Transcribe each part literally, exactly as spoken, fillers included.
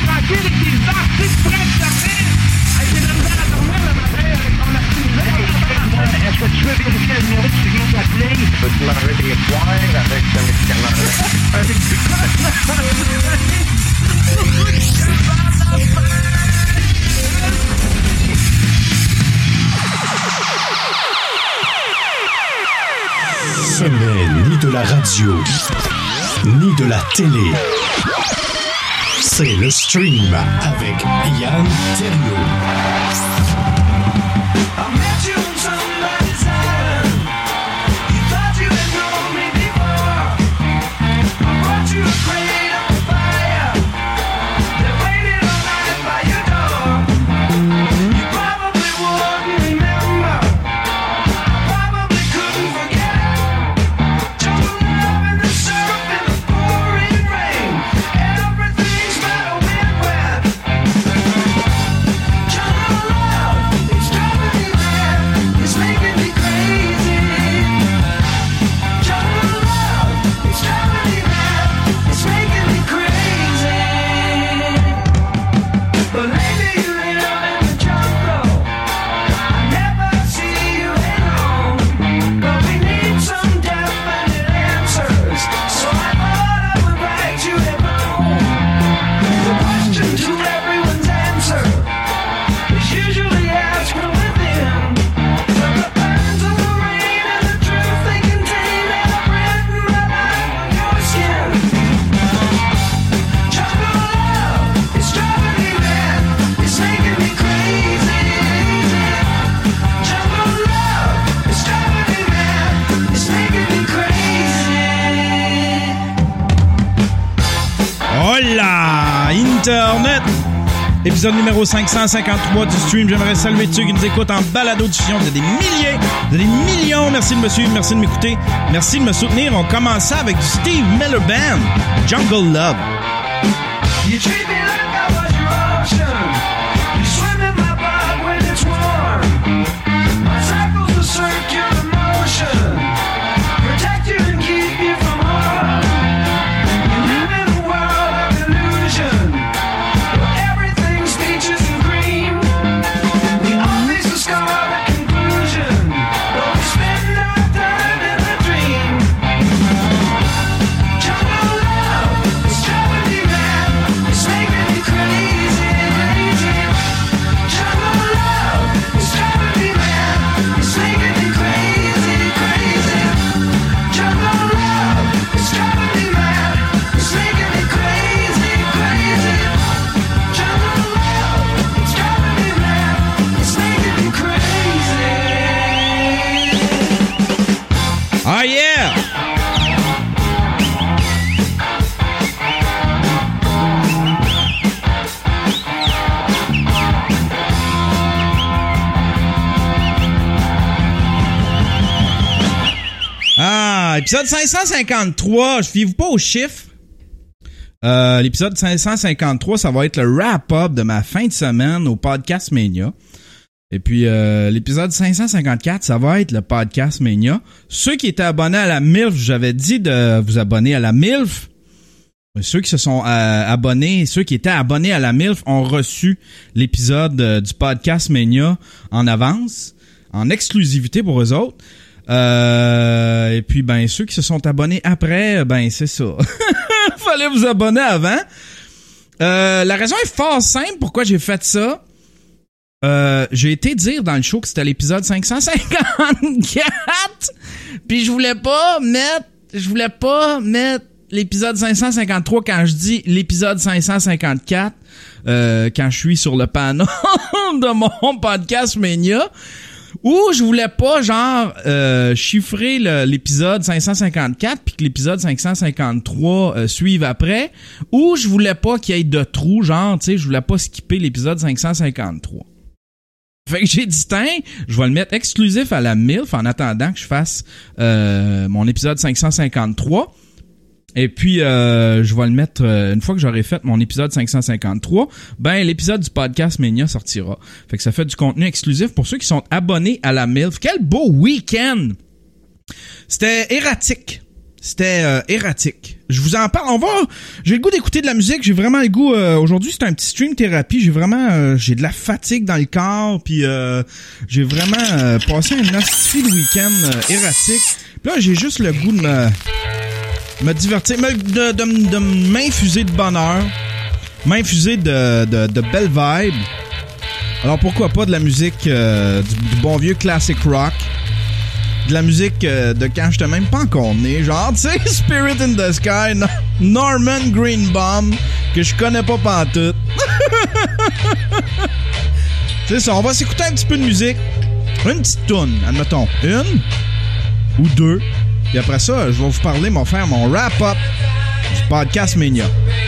tranquille avec des artistes prêts de sortir. Hey, j'ai de la misère à dormir le matin avec ton activité. Est-ce que tu veux vérifier le numéro que tu viens d'appeler? Peux-tu l'enlever des poires avec le médicament? Ce n'est ni de la radio, ni de la télé. C'est le stream avec Yann Terriot. Internet. Épisode numéro cinq cent cinquante-trois du stream. J'aimerais saluer ceux qui nous écoutent en balado-diffusion. Vous êtes des milliers, vous êtes des millions. Merci de me suivre, merci de m'écouter, merci de me soutenir. On commence ça avec du Steve Miller Band, Jungle Love. You treat me like I was your ocean. You swim in my blood when it's warm. My cycle's a circular motion. Protect you and keep you from harm. You live in a world of illusion. Where everything's peaches and cream. We all face the scarlet conclusion. But we spend our time in a dream. Jungle love is driving me mad. It's making me crazy, crazy. Jungle love is driving me mad. It's making me crazy, crazy. Jungle love is driving me mad. It's making me crazy, crazy. Jungle love is driving me mad. It's making me crazy. Oh yeah! Ah, épisode cinq cent cinquante-trois, je fiez-vous pas aux chiffres. Euh, l'épisode cinq cent cinquante-trois, ça va être le wrap-up de ma fin de semaine au Podcast Mania. Et puis, euh, l'épisode cinq cent cinquante-quatre, ça va être le Podcast Mania. Ceux qui étaient abonnés à la M I L F, j'avais dit de vous abonner à la M I L F. Ceux qui se sont euh, abonnés, ceux qui étaient abonnés à la M I L F ont reçu l'épisode euh, du Podcast Mania en avance, en exclusivité pour eux autres. Euh, et puis, ben, ceux qui se sont abonnés après, ben, c'est ça. Fallait vous abonner avant. Euh, la raison est fort simple pourquoi j'ai fait ça. Euh, j'ai été dire dans le show que c'était l'épisode cinq cent cinquante-quatre. Puis je voulais pas mettre, je voulais pas mettre l'épisode cinq cent cinquante-trois quand je dis l'épisode cinq cent cinquante-quatre, euh, quand je suis sur le panneau de mon Podcast Mania. Ou je voulais pas, genre, euh, chiffrer le, l'épisode cinq cent cinquante-quatre puis que l'épisode cinq cent cinquante-trois euh, suive après. Ou je voulais pas qu'il y ait de trous, genre, tu sais, je voulais pas skipper l'épisode cinq cent cinquante-trois. Fait que j'ai dit, tiens, je vais le mettre exclusif à la M I L F en attendant que je fasse euh, mon épisode cinq cent cinquante-trois. Et puis, euh, je vais le mettre, euh, une fois que j'aurai fait mon épisode cinq cent cinquante-trois, ben l'épisode du Podcast Mania sortira. Fait que ça fait du contenu exclusif pour ceux qui sont abonnés à la M I L F. Quel beau week-end! C'était erratique. C'était euh, erratique. Je vous en parle. On va. J'ai le goût d'écouter de la musique. J'ai vraiment le goût. Euh, aujourd'hui, c'est un petit stream thérapie. J'ai vraiment. Euh, j'ai de la fatigue dans le corps. Puis euh, j'ai vraiment euh, passé un hostie de week-end euh, erratique. Puis là, j'ai juste le goût de me me divertir, me, de, de, de m'infuser de bonheur, m'infuser de, de de belles vibes. Alors pourquoi pas de la musique euh, du, du bon vieux classic rock. De la musique euh, de quand j'étais même pas encore né, genre, tu sais, Spirit in the Sky, no- Norman Greenbaum, que je connais pas pantoute. C'est ça, on va s'écouter un petit peu de musique. Une petite toune, admettons, une ou deux. Puis après ça, je vais vous parler, mon faire mon wrap-up du podcast Mania.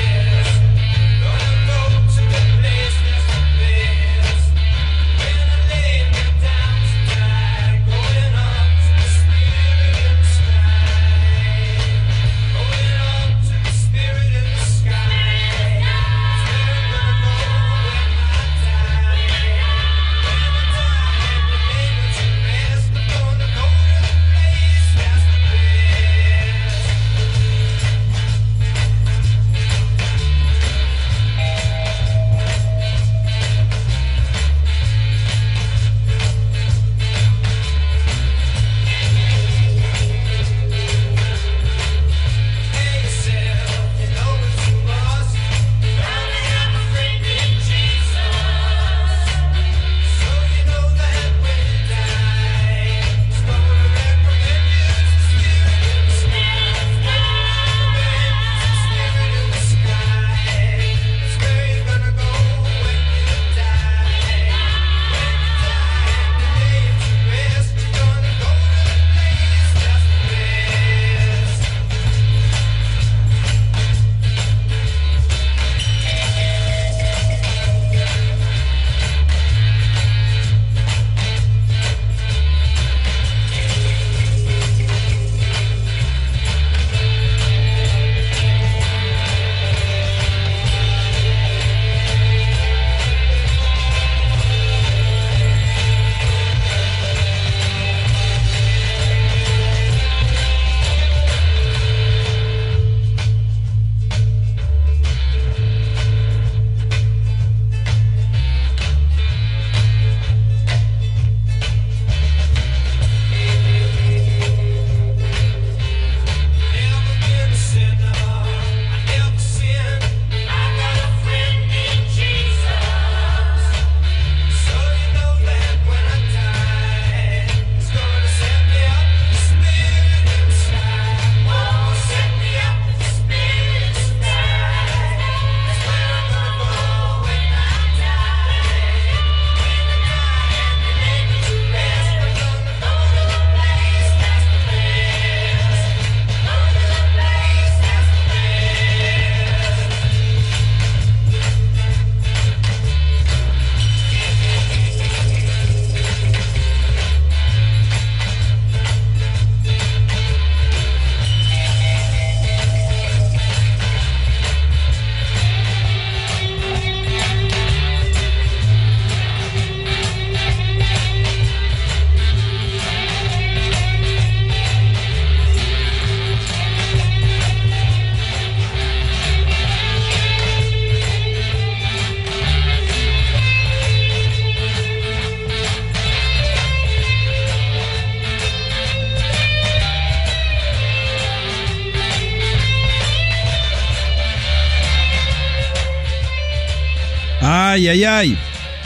Aïe, aïe, aïe.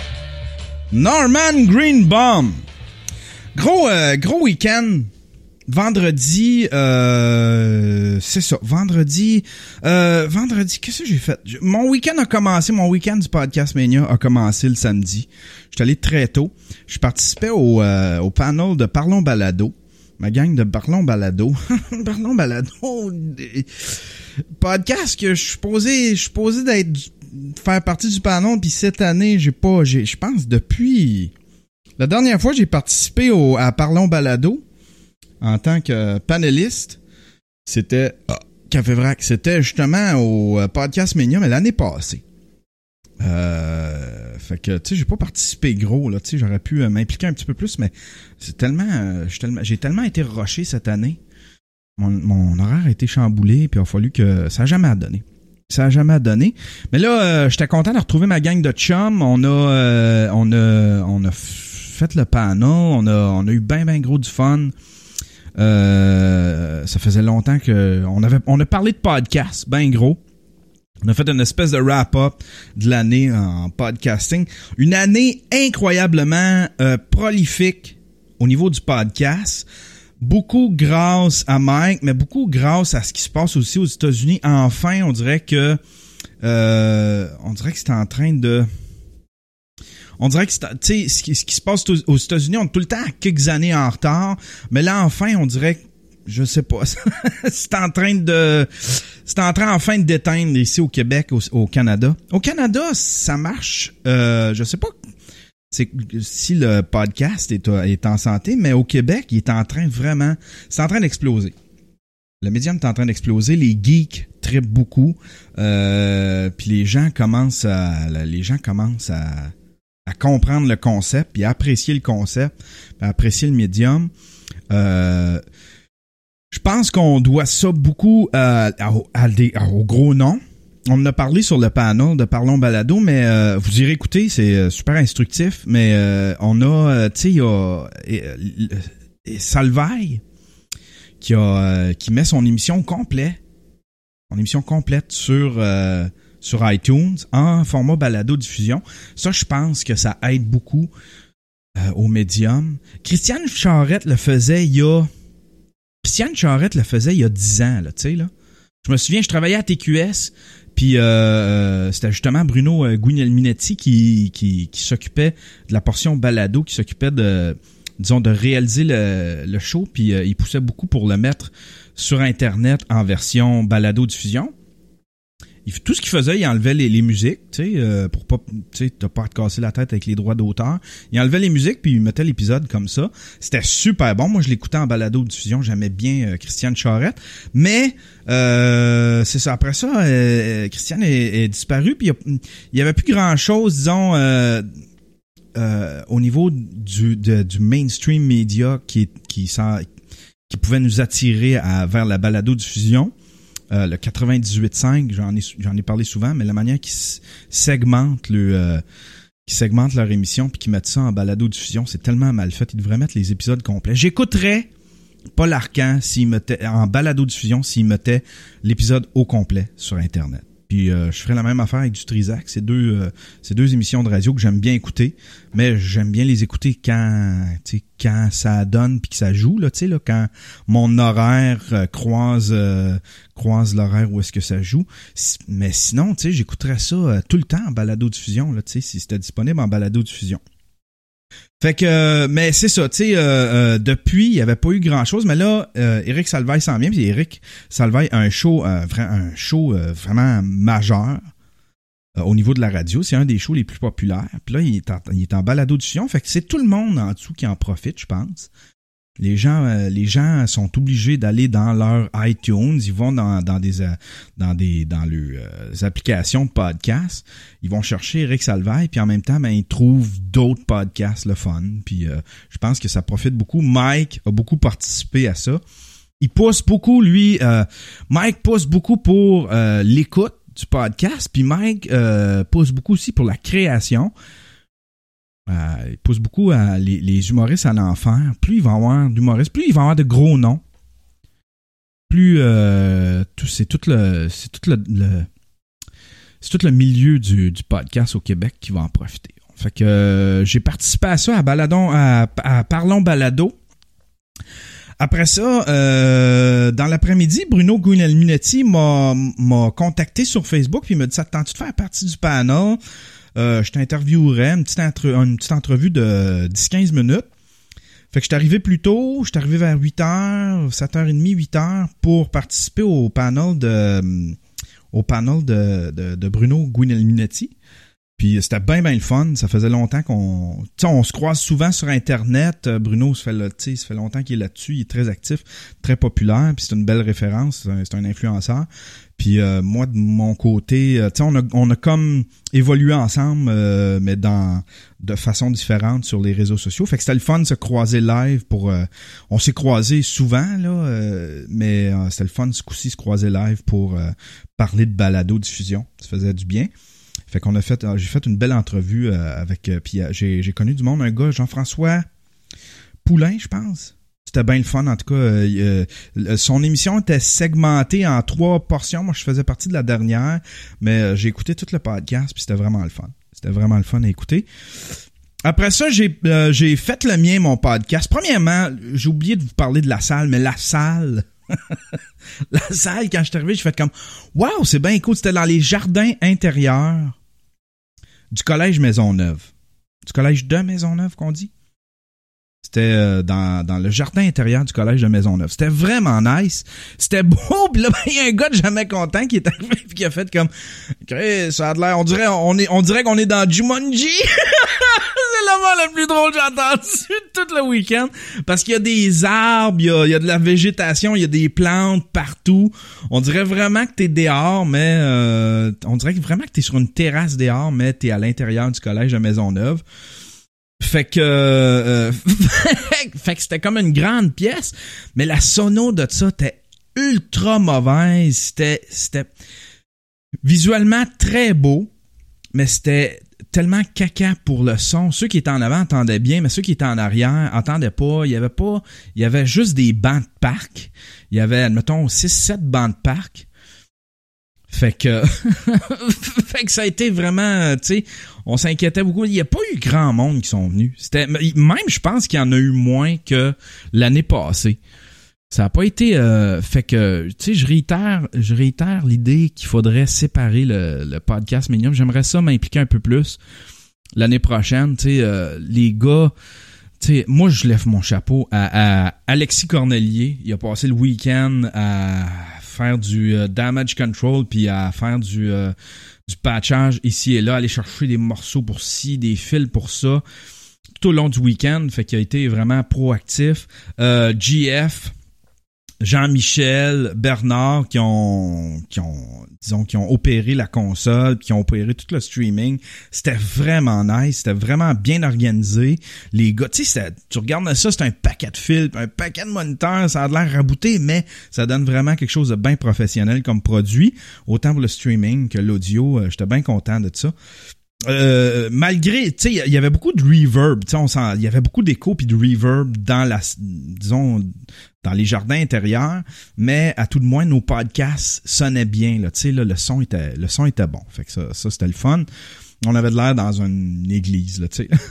Norman Greenbaum. Gros, euh, gros week-end. Vendredi, euh, c'est ça, vendredi, euh, vendredi, qu'est-ce que j'ai fait? Mon week-end a commencé, mon week-end du Podcast Mania a commencé le samedi. Je suis allé très tôt. Je participais au, euh, au panel de Parlons Balado. Ma gang de Parlons Balado. Parlons Balado. Podcast que je suis posé, je suis posé d'être, faire partie du panel, puis cette année, j'ai pas, j'ai, je pense depuis, la dernière fois, j'ai participé au, à Parlons Balado. En tant que panéliste, c'était oh, Café Vrac, c'était justement au Podcast Mania, mais l'année passée. Euh, fait que, tu sais, j'ai pas participé gros, là, tu sais, j'aurais pu euh, m'impliquer un petit peu plus, mais c'est tellement, euh, j'ai tellement, j'ai tellement été rushé cette année. mon, mon horaire a été chamboulé, puis il a fallu que ça a jamais donné. Ça a jamais donné. Mais là, euh, j'étais content de retrouver ma gang de chums. On a, euh, on a, on a fait le panel. On a, on a eu ben ben gros du fun. Euh, ça faisait longtemps que on avait, on a parlé de podcast, ben gros. On a fait une espèce de wrap-up de l'année en podcasting. Une année incroyablement euh, prolifique au niveau du podcast. Beaucoup grâce à Mike, mais beaucoup grâce à ce qui se passe aussi aux États-Unis. Enfin, on dirait que euh, on dirait que c'est en train de... On dirait que c'est, tu sais, ce qui, ce qui se passe aux États-Unis, on est tout le temps à quelques années en retard. Mais là, enfin, on dirait que je sais pas. c'est en train de, c'est en train enfin de déteindre ici au Québec, au, au Canada. Au Canada, ça marche. Euh, je sais pas c'est, si le podcast est, est en santé, mais au Québec, il est en train vraiment, c'est en train d'exploser. Le médium est en train d'exploser. Les geeks trippent beaucoup. Euh, puis les gens commencent à, les gens commencent à, à comprendre le concept, puis à apprécier le concept, puis à apprécier le médium. Euh, Je pense qu'on doit ça beaucoup euh, à, à des, à, aux gros noms. On en a parlé sur le panel de Parlons Balado, mais euh, vous irez écouter, c'est euh, super instructif. Mais euh, on a, euh, tu sais, il y a euh, Salvaille qui a euh, qui met son émission complète, son émission complète sur euh, sur iTunes en format balado diffusion. Ça, je pense que ça aide beaucoup euh, au médium. Christiane Charette le faisait il y a Christiane Charette le faisait il y a dix ans, là, tu sais, là. Je me souviens, je travaillais à T Q S, puis euh, c'était justement Bruno euh, Guglielminetti qui, qui, qui s'occupait de la portion balado, qui s'occupait de, disons, de réaliser le, le show, puis euh, il poussait beaucoup pour le mettre sur Internet en version balado-diffusion. Il, tout ce qu'il faisait, il enlevait les, les musiques, tu sais, euh, pour pas, tu sais, t'as pas à te casser la tête avec les droits d'auteur. Il enlevait les musiques puis il mettait l'épisode comme ça. C'était super bon. Moi, je l'écoutais en balado-diffusion. J'aimais bien euh, Christiane Charette. Mais, euh, c'est ça. Après ça, euh, Christiane est, est disparue puis il y avait plus grand-chose, disons, euh, euh, au niveau du, de, du mainstream média qui, qui, qui pouvait nous attirer à, vers la balado-diffusion. Euh, le quatre-vingt-dix-huit cinq, j'en ai j'en ai parlé souvent, mais la manière qu'ils segmentent le euh, qui segmentent leur émission puis qu'ils mettent ça en balado-diffusion, c'est tellement mal fait. Ils devraient mettre les épisodes complets. J'écouterais Paul Arcand s'il mettait en balado-diffusion s'il mettait l'épisode au complet sur Internet. Puis euh, je ferais la même affaire avec du Trizac. C'est deux euh, c'est deux émissions de radio que j'aime bien écouter, mais j'aime bien les écouter quand tu sais quand ça donne puis que ça joue là, tu sais là, quand mon horaire euh, croise euh, croise l'horaire où est-ce que ça joue. Mais sinon, tu sais, j'écouterais ça euh, tout le temps en balado-diffusion là, tu sais, si c'était disponible en balado-diffusion. Fait que, euh, mais c'est ça, tu sais, euh, euh, depuis, il y avait pas eu grand-chose, mais là, euh, Éric Salvaille s'en vient, puis Éric Salvaille a un show, euh, un show euh, vraiment majeur euh, au niveau de la radio. C'est un des shows les plus populaires. Puis là, il est en, il est en balado-diffusion, fait que c'est tout le monde en dessous qui en profite, je pense. Les gens, euh, les gens sont obligés d'aller dans leur iTunes, ils vont dans, dans des, euh, dans des, dans leurs euh, applications de podcasts, ils vont chercher Éric Salvaille, puis en même temps, ben ils trouvent d'autres podcasts le fun. Puis euh, je pense que ça profite beaucoup. Mike a beaucoup participé à ça. Il pousse beaucoup, lui. Euh, Mike pousse beaucoup pour euh, l'écoute du podcast, puis Mike euh, pousse beaucoup aussi pour la création. Euh, il pousse beaucoup à les, les humoristes à l'enfer. Plus il va y avoir d'humoristes, plus il va y avoir de gros noms. Plus euh, tout, c'est tout le c'est tout le, le c'est tout le milieu du, du podcast au Québec qui va en profiter. Fait que euh, j'ai participé à ça à Baladon à, à Parlons Balado. Après ça, euh, dans l'après-midi, Bruno Guglielminetti m'a m'a contacté sur Facebook puis il m'a dit « Ça te tente-tu de faire partie du panel? » Euh, je t'interviewerais, une petite, entre, une petite entrevue de dix à quinze minutes. Fait que je suis arrivé plus tôt, je suis arrivé vers huit heures, sept heures trente, huit heures pour participer au panel de au panel de, de, de Bruno Guglielminetti. Puis c'était bien, bien le fun. Ça faisait longtemps qu'on... Tu sais, on se croise souvent sur Internet. Bruno, ça fait, là, tu sais, ça fait longtemps qu'il est là-dessus. Il est très actif, très populaire. Puis c'est une belle référence. C'est un, c'est un influenceur. Puis euh, moi, de mon côté, tu sais, on a, on a comme évolué ensemble, euh, mais dans de façon différente sur les réseaux sociaux. Fait que c'était le fun de se croiser live pour... Euh, on s'est croisés souvent, là, euh, mais euh, c'était le fun ce coup-ci se croiser live pour euh, parler de balado-diffusion. Ça faisait du bien. Fait qu'on a fait, j'ai fait une belle entrevue euh, avec, euh, puis euh, j'ai, j'ai connu du monde, un gars, Jean-François Poulain, je pense. C'était bien le fun, en tout cas. Euh, euh, son émission était segmentée en trois portions. Moi, je faisais partie de la dernière, mais euh, j'ai écouté tout le podcast, puis c'était vraiment le fun. C'était vraiment le fun à écouter. Après ça, j'ai, euh, j'ai fait le mien, mon podcast. Premièrement, j'ai oublié de vous parler de la salle, mais la salle... la salle, quand je suis arrivé, j'ai fait comme « Wow, c'est bien cool! » C'était dans les jardins intérieurs du collège Maisonneuve. Du collège de Maisonneuve, qu'on dit? C'était euh, dans, dans le jardin intérieur du collège de Maisonneuve. C'était vraiment nice. C'était beau. Puis là, il y a un gars de Jamais Content qui est arrivé et qui a fait comme okay, « Ça a de l'air... On dirait, on est, on dirait qu'on est dans Jumanji! » C'est le moment le plus drôle que j'ai entendu tout le week-end. Parce qu'il y a des arbres, il y a, il y a de la végétation, il y a des plantes partout. On dirait vraiment que t'es dehors, mais... Euh, on dirait vraiment que t'es sur une terrasse dehors, mais t'es à l'intérieur du collège de Maisonneuve. Fait que euh, fait que c'était comme une grande pièce, mais la sono de ça était ultra mauvaise. C'était c'était visuellement très beau, mais c'était tellement caca pour le son. Ceux qui étaient en avant entendaient bien, mais ceux qui étaient en arrière entendaient pas. Il y avait pas, il y avait juste des bancs de parc. Il y avait, admettons, six sept bancs de parc. Fait que, fait que ça a été vraiment, tu sais, on s'inquiétait beaucoup. Il n'y a pas eu grand monde qui sont venus. C'était, même je pense qu'il y en a eu moins que l'année passée. Ça a pas été, euh, fait que, tu sais, je réitère, je réitère l'idée qu'il faudrait séparer le, le podcast Medium. J'aimerais ça m'impliquer un peu plus l'année prochaine. Tu sais, euh, les gars, tu sais, moi je lève mon chapeau à, à Alexis Cornelier. Il a passé le week-end à faire du euh, damage control puis à faire du euh, du patchage ici et là, aller chercher des morceaux pour ci, des fils pour ça tout au long du week-end, fait qu'il a été vraiment proactif. Euh, G F, Jean-Michel, Bernard qui ont qui ont disons qui ont opéré la console, qui ont opéré tout le streaming. C'était vraiment nice, c'était vraiment bien organisé. Les gars, tu sais, tu regardes ça, c'est un paquet de fils, un paquet de moniteurs, ça a l'air rabouté, mais ça donne vraiment quelque chose de bien professionnel comme produit, autant pour le streaming que l'audio. J'étais bien content de ça. Euh, malgré, tu sais, il y avait beaucoup de reverb, tu sais, on sent, il y avait beaucoup d'écho puis de reverb dans la, disons, dans les jardins intérieurs, mais à tout de moins, nos podcasts sonnaient bien, là, tu sais, là, le son était, le son était bon. Fait que ça, ça, c'était le fun. On avait de l'air dans une église, là, tu sais.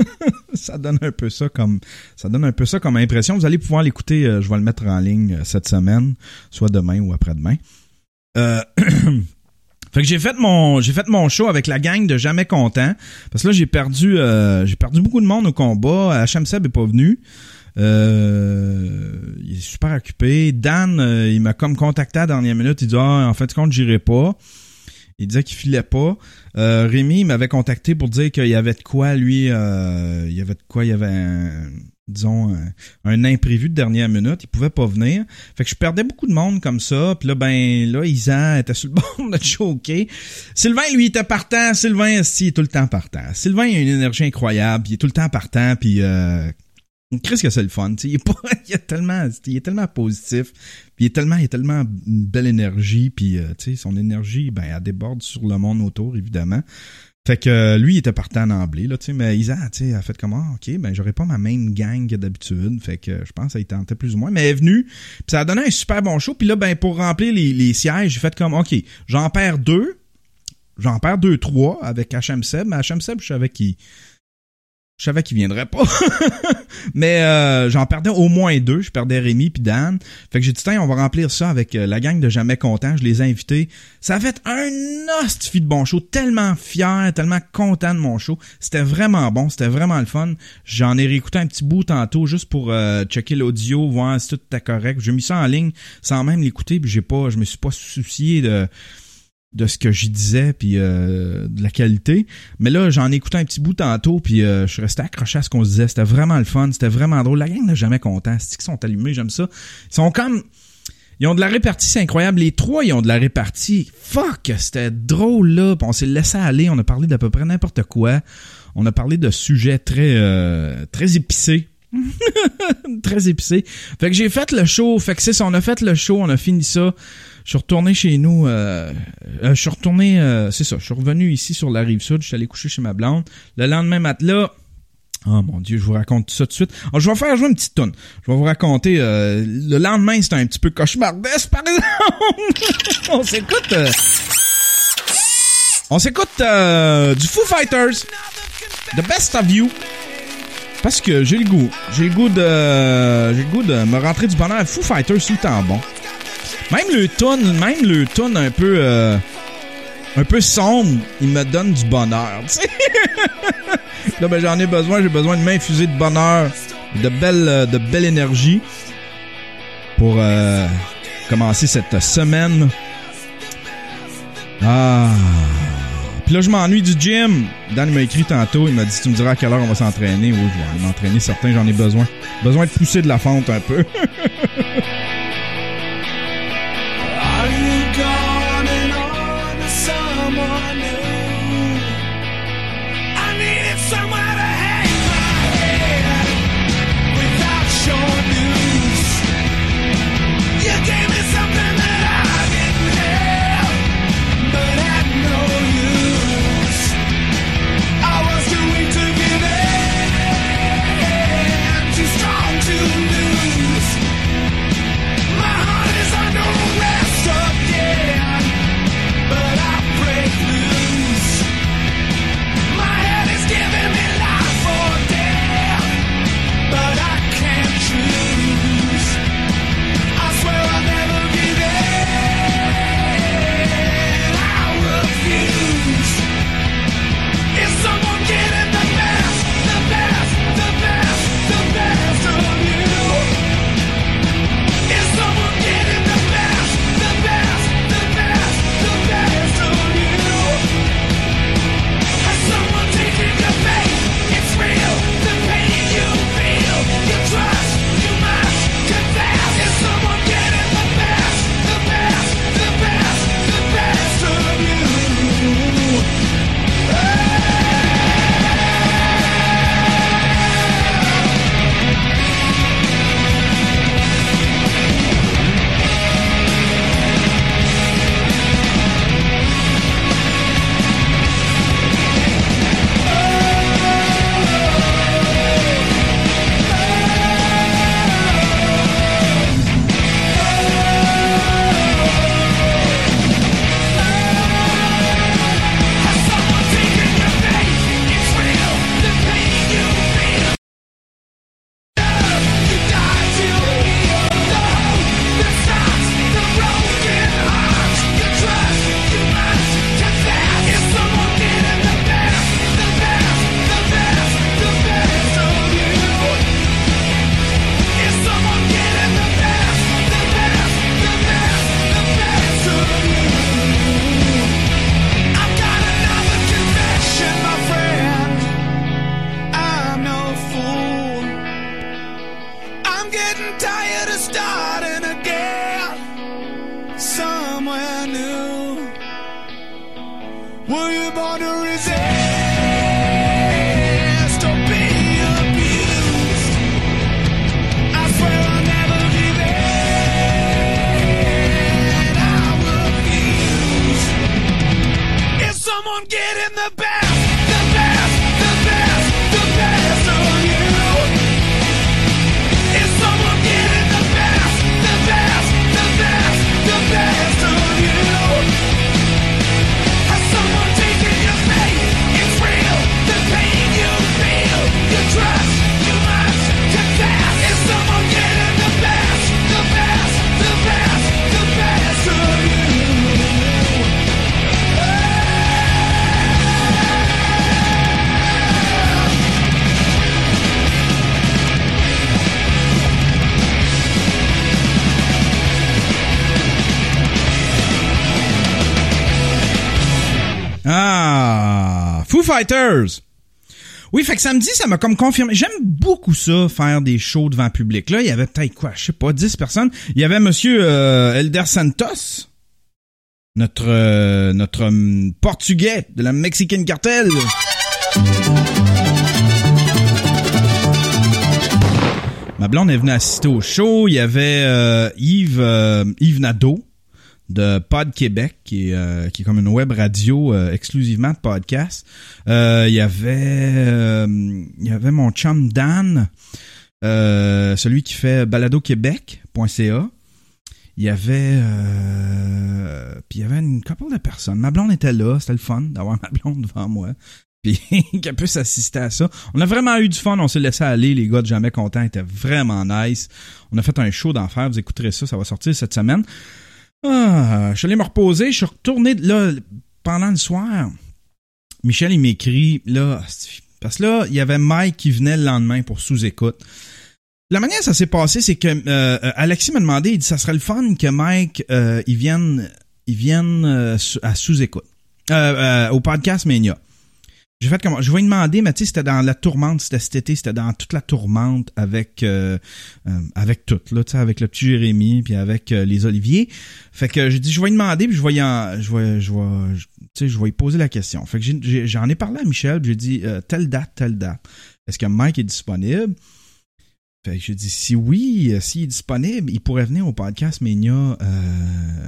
Ça donne un peu ça comme, ça donne un peu ça comme impression. Vous allez pouvoir l'écouter, euh, je vais le mettre en ligne euh, cette semaine, soit demain ou après-demain. Euh, Fait que j'ai fait mon j'ai fait mon show avec la gang de Jamais Content parce que là j'ai perdu euh, j'ai perdu beaucoup de monde au combat. H M Seb est pas venu. Euh, il est super occupé. Dan, euh, il m'a comme contacté à la dernière minute, il dit ah, en fait de compte, j'irai pas. Il disait qu'il filait pas. Euh, Rémi il m'avait contacté pour dire qu'il y avait de quoi lui euh, il y avait de quoi il y avait un, disons, un, un imprévu de dernière minute. Il pouvait pas venir. Fait que je perdais beaucoup de monde comme ça. Puis là, ben, là, Isan était sur le bord de choquer. Sylvain, lui, était partant. Sylvain, si, il est tout le temps partant. Sylvain, il a une énergie incroyable. Il est tout le temps partant. Puis, euh, Chris, que c'est le fun. Il est pas, il est tellement, il est tellement positif. Puis, il est tellement, il a tellement une belle énergie. Puis, euh, tu sais, son énergie, ben, elle déborde sur le monde autour, évidemment. Fait que lui, il était partant d'emblée, là, tu sais, mais Isa, tu sais, a fait comment, ah, ok, ben j'aurais pas ma même gang que d'habitude, fait que je pense que ça y tentait plus ou moins, mais elle est venue, puis ça a donné un super bon show, puis là, ben pour remplir les, les sièges, j'ai fait comme, ok, j'en perds deux, j'en perds deux, trois avec H M Seb, mais H M Seb, je savais qu'il, je savais qu'il viendrait pas, mais euh, j'en perdais au moins deux, je perdais Rémi puis Dan, fait que j'ai dit, tiens, on va remplir ça avec euh, la gang de Jamais Content, je les ai invités, ça a fait un hostie de bon show, tellement fier, tellement content de mon show, c'était vraiment bon, c'était vraiment le fun, j'en ai réécouté un petit bout tantôt juste pour euh, checker l'audio, voir si tout était correct, j'ai mis ça en ligne sans même l'écouter, puis j'ai pas, je me suis pas soucié de de ce que j'y disais, puis euh, de la qualité. Mais là, j'en ai écouté un petit bout tantôt, puis euh, je suis resté accroché à ce qu'on se disait. C'était vraiment le fun, c'était vraiment drôle. La gang n'est jamais content. C'est qu'ils sont allumés, j'aime ça. Ils sont comme... Ils ont de la répartie, c'est incroyable. Les trois, ils ont de la répartie. Fuck, c'était drôle, là. Puis on s'est laissé aller. On a parlé d'à peu près n'importe quoi. On a parlé de sujets très, euh, très épicés. Très épicés. Fait que j'ai fait le show. Fait que c'est ça, on a fait le show, on a fini ça. Je suis retourné chez nous. Euh, euh, je suis retourné, euh, c'est ça, je suis revenu ici sur la Rive-Sud. Je suis allé coucher chez ma blonde. Le lendemain matin, là... Oh mon Dieu, je vous raconte tout ça tout de suite. Alors, je vais faire jouer une petite toune. Je vais vous raconter. Euh, le lendemain, c'était un petit peu cauchemardesque, par exemple. on s'écoute. Euh, on s'écoute euh, du Foo Fighters, The Best of You, parce que j'ai le goût. J'ai le goût de, j'ai le goût de me rentrer du bonheur. Foo Fighters, c'est tout le temps bon. Même le tune, même le tune un peu, euh, un peu sombre, il me donne du bonheur. Tu sais. Là, ben, j'en ai besoin. J'ai besoin de m'infuser de bonheur, de belle, de belle énergie pour euh, commencer cette semaine. Ah. Puis là, je m'ennuie du gym. Dan m'a écrit tantôt. Il m'a dit, tu me diras à quelle heure on va s'entraîner. Oui, je vais aller m'entraîner. Certains, j'en ai besoin. Besoin de pousser de la fente un peu. Are you gone and on to someone new? I needed somewhere to hang my head without your news. You gave me something that I didn't have, but had no use. I was too weak to give in, too strong to lose. Fighters! Oui, fait que samedi, ça m'a comme confirmé. J'aime beaucoup ça, faire des shows devant le public. Là, il y avait peut-être quoi, je sais pas, dix personnes. Il y avait monsieur euh, Elder Santos, notre euh, notre um, portugais de la Mexican Cartel. Ma blonde est venue assister au show. Il y avait euh, Yves euh, Yves Nadeau de Pod Québec, qui est, euh, qui est comme une web radio euh, exclusivement de podcast. Euh, il y avait euh, il y avait mon chum Dan, euh, celui qui fait balado québec point c a. Il y avait euh, puis il y avait une couple de personnes. Ma blonde était là, c'était le fun d'avoir ma blonde devant moi. Puis qu'elle puisse assister à ça. On a vraiment eu du fun, on s'est laissé aller, les gars de Jamais Contents étaient vraiment nice. On a fait un show d'enfer, vous écouterez ça, ça va sortir cette semaine. Ah, je suis allé me reposer, je suis retourné là pendant le soir. Michel, il m'écrit là, parce que là, il y avait Mike qui venait le lendemain pour sous-écoute. La manière dont ça s'est passé, c'est que euh, Alexis m'a demandé, il dit ça serait le fun que Mike euh, il vienne, il vienne euh, à sous-écoute, euh, euh, au podcast Mania. J'ai fait comment? Je vais lui demander, mais tu sais, c'était dans la tourmente, c'était cet été, c'était dans toute la tourmente avec euh, euh, avec tout, là, tu sais, avec le petit Jérémy, puis avec euh, les Oliviers. Fait que j'ai dit, je vais lui demander, puis je vais y en, je vais, je vais, tu sais, je vais lui poser la question. Fait que j'ai, j'ai, j'en ai parlé à Michel, puis j'ai dit, euh, telle date, telle date. Est-ce que Mike est disponible? Fait que j'ai dit, si oui, euh, s'il est disponible, il pourrait venir au podcast Mania euh,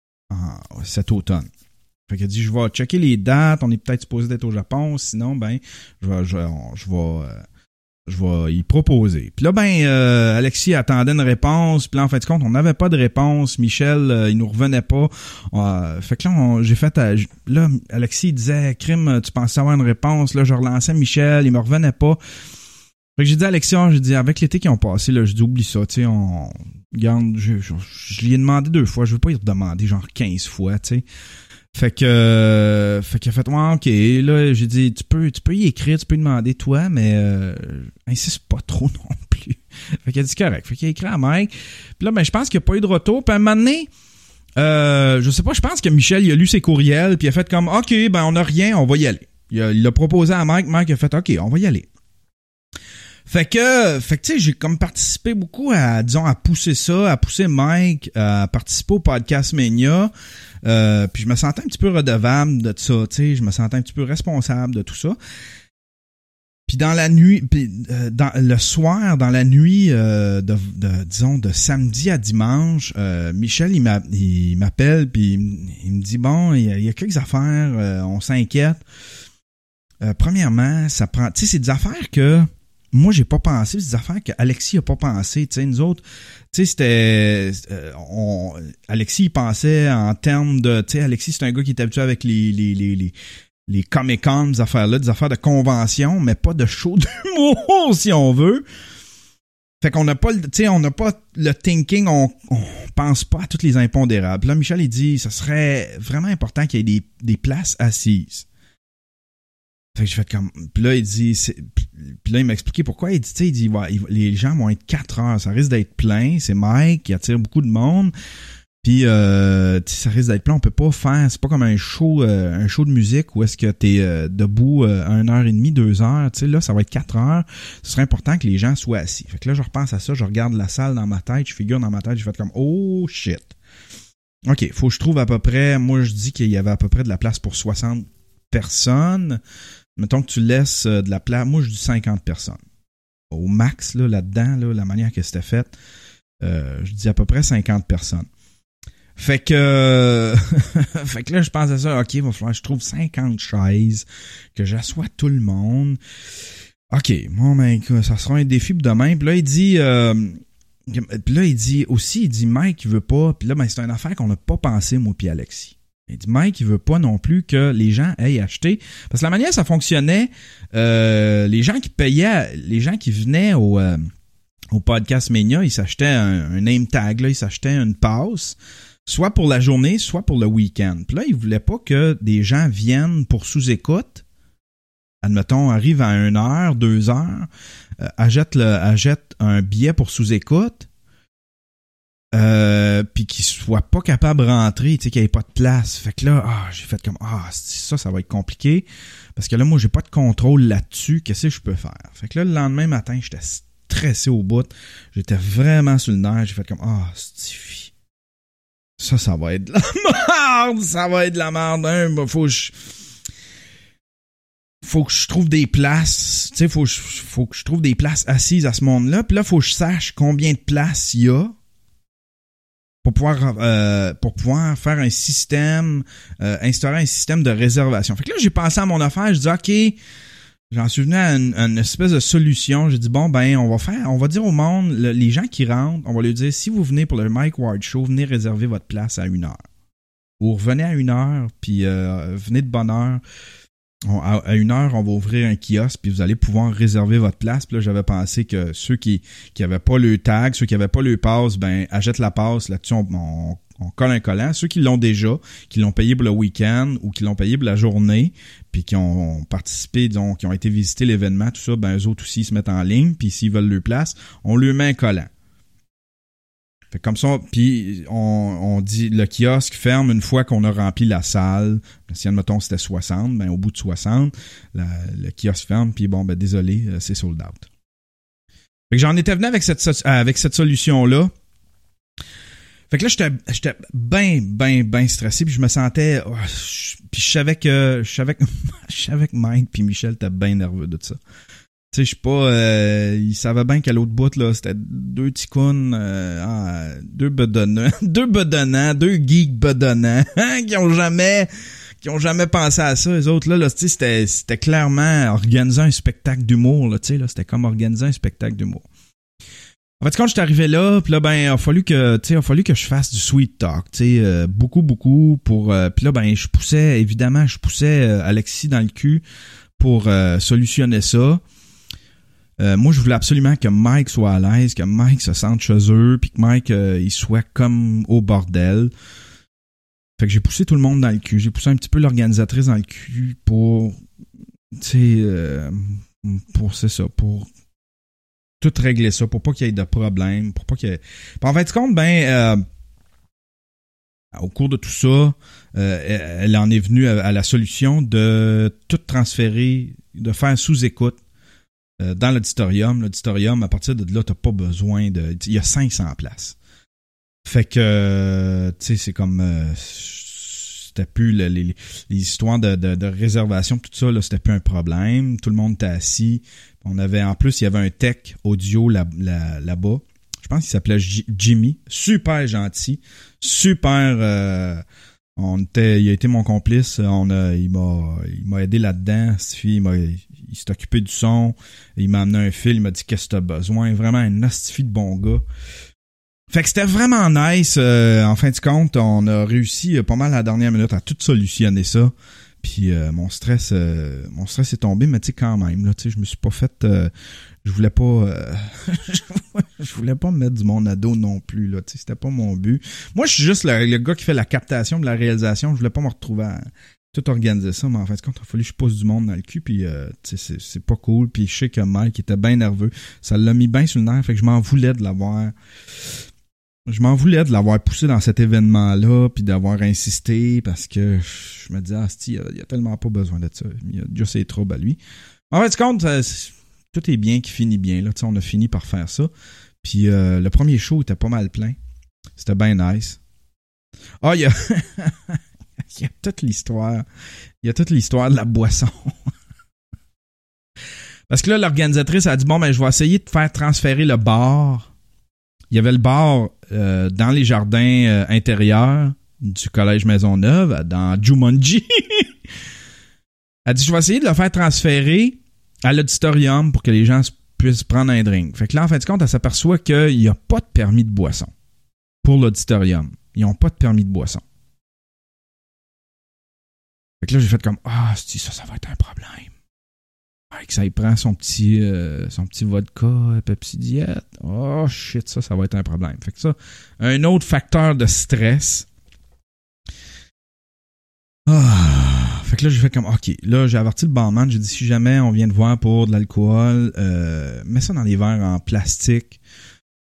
en, cet automne. Fait qu'il a dit, je vais checker les dates, on est peut-être supposé d'être au Japon, sinon, ben, je vais, je, je vais, euh, je vais y proposer. Puis là, ben, euh, Alexis attendait une réponse, puis là, en fin de compte, on n'avait pas de réponse, Michel, euh, il nous revenait pas. Euh, fait que là, on, j'ai fait, à, là, Alexis, il disait, crime, tu pensais avoir une réponse, là, je relançais Michel, il me revenait pas. Fait que j'ai dit à Alexis, j'ai dit, avec l'été qui ont passé, là, je dis, oublie ça, tu sais, on, regarde, je, je, je lui ai demandé deux fois, je veux pas y redemander genre quinze fois, tu sais. Fait que, euh, fait qu'il a fait, ouais, ok, là, j'ai dit, tu peux, tu peux y écrire, tu peux y demander toi, mais, euh, insiste pas trop non plus. Fait qu'il a dit correct. Fait qu'il a écrit à Mike. Puis là, ben, je pense qu'il n'y a pas eu de retour. Puis à un moment donné, euh, je sais pas, je pense que Michel, il a lu ses courriels, puis il a fait comme, ok, ben, on a rien, on va y aller. Il a, il a proposé à Mike, Mike a fait, ok, on va y aller. Fait que, fait que tu sais, j'ai comme participé beaucoup à, disons, à pousser ça, à pousser Mike, à participer au podcast Mania. Euh, puis je me sentais un petit peu redevable de ça, tu sais, je me sentais un petit peu responsable de tout ça. Puis dans la nuit, puis euh, dans le soir, dans la nuit euh, de, de, disons, de samedi à dimanche, euh, Michel, il, m'a, il m'appelle, puis il, il me dit, bon, il y a, il y a quelques affaires, euh, on s'inquiète. Euh, premièrement, ça prend, tu sais, c'est des affaires que moi, j'ai pas pensé, c'est des affaires que Alexis a pas pensé, tu sais, nous autres, tu sais, c'était, euh, on, Alexis, il pensait en termes de, tu sais, Alexis, c'est un gars qui est habitué avec les, les, les, les, les Comic-Con, des affaires-là, des affaires de convention, mais pas de show d'humour, si on veut. Fait qu'on n'a pas, tu sais, on n'a pas le thinking, on, on pense pas à toutes les impondérables. Puis là, Michel, il dit, ça serait vraiment important qu'il y ait des, des places assises. Fait que j'ai fait comme, puis là il dit, c'est, puis là il m'a expliqué pourquoi. Il dit, tu sais, il dit, ouais, les gens vont être quatre heures, ça risque d'être plein. C'est Mike qui attire beaucoup de monde. Puis euh, ça risque d'être plein. On peut pas faire, c'est pas comme un show, euh, un show de musique où est-ce que t'es euh, debout euh, une heure et demie, deux heures. Tu sais, là ça va être quatre heures. Ce serait important que les gens soient assis. Fait que là je repense à ça, je regarde la salle dans ma tête, je figure dans ma tête, j'ai fait comme, oh shit. Ok, faut que je trouve à peu près. Moi je dis qu'il y avait à peu près de la place pour soixante personnes. Mettons que tu laisses de la place, moi je dis cinquante personnes. Au max, là, là-dedans, là, la manière que c'était fait, euh, je dis à peu près cinquante personnes. Fait que, euh, fait que là, je pense à ça, ok, il va falloir que je trouve cinquante chaises, que j'assoie tout le monde. Ok, bon, ben, ça sera un défi pour demain. Puis là, il dit, euh, puis là, il dit aussi, il dit, Mike, il veut pas, puis là, ben, c'est une affaire qu'on n'a pas pensé, moi puis Alexis. Il dit, Mike, il veut pas non plus que les gens aient acheté. Parce que la manière ça fonctionnait, euh, les gens qui payaient, les gens qui venaient au, euh, au podcast Mania, ils s'achetaient un, un name tag, là, ils s'achetaient une passe, soit pour la journée, soit pour le week-end. Puis là, ils voulaient pas que des gens viennent pour sous-écoute. Admettons, arrive à une heure, deux heures, euh, achète, le, achète un billet pour sous-écoute. Euh, puis qu'il soit pas capable de rentrer, tu sais, qu'il n'y ait pas de place. Fait que là, ah, j'ai fait comme, ah, ça, ça va être compliqué. Parce que là, moi, j'ai pas de contrôle là-dessus. Qu'est-ce que je peux faire? Fait que là, le lendemain matin, j'étais stressé au bout. J'étais vraiment sur le nerf. J'ai fait comme, ah, stifi. Ça, ça va être de la merde. Ça va être de la merde. Hein? Bah, faut que je... Faut que je trouve des places. Tu sais, faut, faut que je trouve des places assises à ce monde-là. Puis là, faut que je sache combien de places il y a. Pour pouvoir euh, pour pouvoir faire un système, euh, instaurer un système de réservation. Fait que là, j'ai pensé à mon affaire, je dis OK, j'en suis venu à une, une espèce de solution. J'ai dit bon ben on va faire, on va dire au monde, le, les gens qui rentrent, on va leur dire si vous venez pour le Mike Ward Show, venez réserver votre place à une heure. Ou revenez à une heure, puis euh, venez de bonne heure. On, à, à une heure, on va ouvrir un kiosque, puis vous allez pouvoir réserver votre place. Puis là, j'avais pensé que ceux qui qui avaient pas le tag, ceux qui avaient pas le pass, ben achètent la passe. Là-dessus, on, on, on colle un collant. Ceux qui l'ont déjà, qui l'ont payé pour le week-end ou qui l'ont payé pour la journée, puis qui ont participé, disons, qui ont été visiter l'événement, tout ça, ben eux autres aussi ils se mettent en ligne. Puis s'ils veulent le place, on lui met un collant. Fait comme ça, puis on, on dit le kiosque ferme une fois qu'on a rempli la salle. Si admettons c'était soixante, ben au bout de soixante, la, le kiosque ferme, puis bon ben désolé, c'est sold out. Fait que j'en étais venu avec cette avec cette solution-là. Fait que là, j'étais j'étais ben, ben, ben stressé, puis je me sentais. Oh, je, puis je savais que. Je savais que, je savais que Mike puis Michel étaient bien nerveux de ça. Tu sais, je sais pas, euh, ils savaient bien qu'à l'autre bout, là, c'était deux ticounes, euh, ah, deux bedonnants, deux bedonnants, deux geeks bedonnants, hein, qui ont jamais, qui ont jamais pensé à ça. Les autres, là, là, tu sais, c'était, c'était clairement organiser un spectacle d'humour, là, tu sais, là, c'était comme organiser un spectacle d'humour. En fait, quand je suis arrivé là, puis là, ben, il a fallu que, tu sais, il a fallu que je fasse du sweet talk, tu sais, euh, beaucoup, beaucoup pour, euh, puis là, ben, je poussais, évidemment, je poussais euh, Alexis dans le cul pour euh, solutionner ça. Euh, moi, je voulais absolument que Mike soit à l'aise, que Mike se sente chez eux, puis que Mike, euh, il soit comme au bordel. Fait que j'ai poussé tout le monde dans le cul. J'ai poussé un petit peu l'organisatrice dans le cul pour, tu sais, euh, pour, c'est ça, pour tout régler ça, pour pas qu'il y ait de problème, pour pas qu'il y ait... Puis en fait, compte, ben, euh, au cours de tout ça, euh, elle en est venue à, à la solution de tout transférer, de faire sous-écoute dans l'auditorium. L'auditorium, à partir de là, t'as pas besoin de... Il y a cinq cents places. Fait que, tu sais, c'est comme... Euh, c'était plus les, les, les histoires de, de, de réservation, tout ça, là, c'était plus un problème. Tout le monde était assis. On avait, en plus, il y avait un tech audio là, là, là-bas. Je pense qu'il s'appelait J- Jimmy. Super gentil. Super... Euh, on était, il a été mon complice. On a, il m'a, il m'a aidé là-dedans. Il m'a... Il s'est occupé du son, il m'a amené un fil, il m'a dit qu'est-ce que t'as besoin. Vraiment un astifi de bon gars. Fait que c'était vraiment nice. Euh, en fin de compte, on a réussi euh, pas mal à la dernière minute à tout solutionner ça. Puis euh, mon stress euh, mon stress est tombé, mais tu sais quand même, là, tu sais, je me suis pas fait. Euh, je voulais pas euh, je voulais pas me mettre du monde à dos non plus, là. Tu sais, c'était pas mon but. Moi, je suis juste le, le gars qui fait la captation de la réalisation. Je voulais pas me retrouver à tout organiser ça, mais en fin de compte, il a fallu que je pousse du monde dans le cul, puis euh, c'est, c'est pas cool, puis je sais que Mike était bien nerveux, ça l'a mis bien sur le nerf, fait que je m'en voulais de l'avoir, je m'en voulais de l'avoir poussé dans cet événement-là, puis d'avoir insisté, parce que je me disais, ah, c'ti, il y a tellement pas besoin de ça, il y a déjà ses troubles à lui. En fin de compte, euh, tout est bien qui finit bien, là, tu sais, on a fini par faire ça, puis euh, le premier show était pas mal plein, c'était bien nice. Ah, il y a... Il y a toute l'histoire. Il y a toute l'histoire de la boisson. Parce que là, l'organisatrice a dit, bon, ben, je vais essayer de faire transférer le bar. Il y avait le bar euh, dans les jardins euh, intérieurs du Collège Maisonneuve, dans Jumanji. Elle dit, je vais essayer de le faire transférer à l'auditorium pour que les gens puissent prendre un drink. Fait que là, en fin de compte, elle s'aperçoit qu'il n'y a pas de permis de boisson pour l'auditorium. Ils n'ont pas de permis de boisson. Fait que là, j'ai fait comme, ah, c'est ça, ça va être un problème. Fait que ça, il prend son petit, euh, son petit vodka, Pepsi Diet. Oh, shit, ça, ça va être un problème. Fait que ça, un autre facteur de stress. Ah, fait que là, j'ai fait comme, ok, là, j'ai averti le barman, j'ai dit, si jamais on vient te voir pour de l'alcool, euh, mets ça dans des verres en plastique.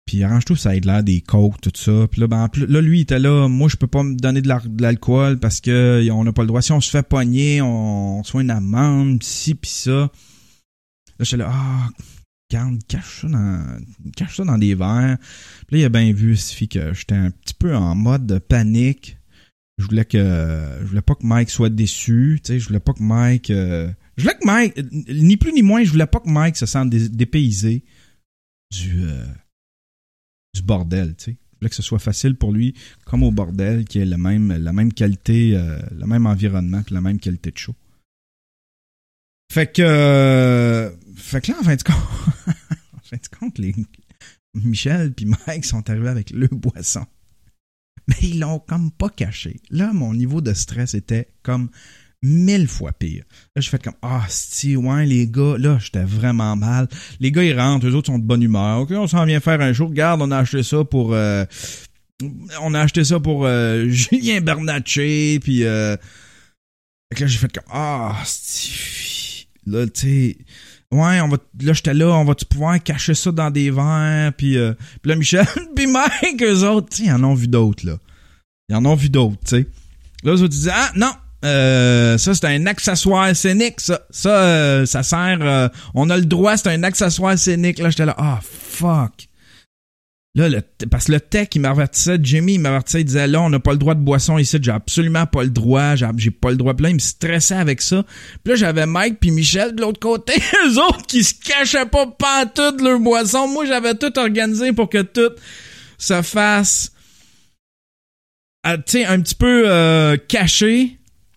Puis arrange-toi, ça ait l'air des coques, tout ça. Puis là, ben, là, lui, il était là, moi, je peux pas me donner de, la, de l'alcool parce que on n'a pas le droit. Si on se fait pogner, on, on reçoit une amende, pis ci, pis ça. Là, j'étais là, ah, garde, cache ça dans, cache ça dans des verres. Puis là, il a bien vu, Sophie, que j'étais un petit peu en mode de panique. Je voulais que, je voulais pas que Mike soit déçu, tu sais, je voulais pas que Mike, euh, je voulais que Mike, ni plus ni moins, je voulais pas que Mike se sente dé, dépaysé du, euh, du bordel, tu sais. Je voulais que ce soit facile pour lui, comme au bordel, qui ait la même, la même qualité, euh, le même environnement, puis la même qualité de show. Fait que, euh, fait que là, en fin de compte, en fin de compte, les Michel puis Mike sont arrivés avec le boisson. Mais ils l'ont comme pas caché. Là, mon niveau de stress était comme mille fois pire. Là, j'ai fait comme, ah, si, ouais, les gars, là, j'étais vraiment mal. Les gars, ils rentrent, eux autres sont de bonne humeur. OK, on s'en vient faire un show. Regarde, on a acheté ça pour, euh, on a acheté ça pour euh, Julien Bernatchez, puis euh, fait que là, j'ai fait comme, ah, si, là, tu sais, ouais, on va, là, j'étais là, on va-tu pouvoir cacher ça dans des verres, puis euh, puis là, Michel, puis Mike, eux autres, tu sais, ils en ont vu d'autres, là. Ils en ont vu d'autres, tu sais. Là, eux autres, ils disaient, ah, non, Euh, ça, c'est un accessoire scénique, ça. Ça, euh, ça sert... Euh, on a le droit, c'est un accessoire scénique. Là, j'étais là, ah, oh, fuck. Là, le, parce que le tech, il m'avertissait, Jimmy, il m'avertissait, il disait, là, on n'a pas le droit de boisson ici, j'ai absolument pas le droit, j'ai, j'ai pas le droit. Puis là, il me stressait avec ça. Puis là, j'avais Mike puis Michel de l'autre côté, eux autres qui se cachaient pas pantoute de leur boisson. Moi, j'avais tout organisé pour que tout se fasse, euh, tu sais, un petit peu euh, caché.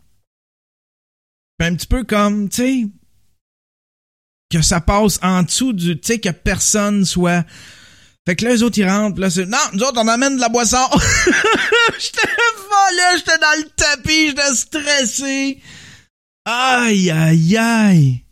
Un petit peu comme, tu sais, que ça passe en dessous du, tu sais, que personne soit... Fait que là, les autres, ils rentrent, pis là, c'est... Non, nous autres, on amène de la boisson! J'étais folle, j'étais dans le tapis, j'étais stressé! Aïe, aïe, aïe!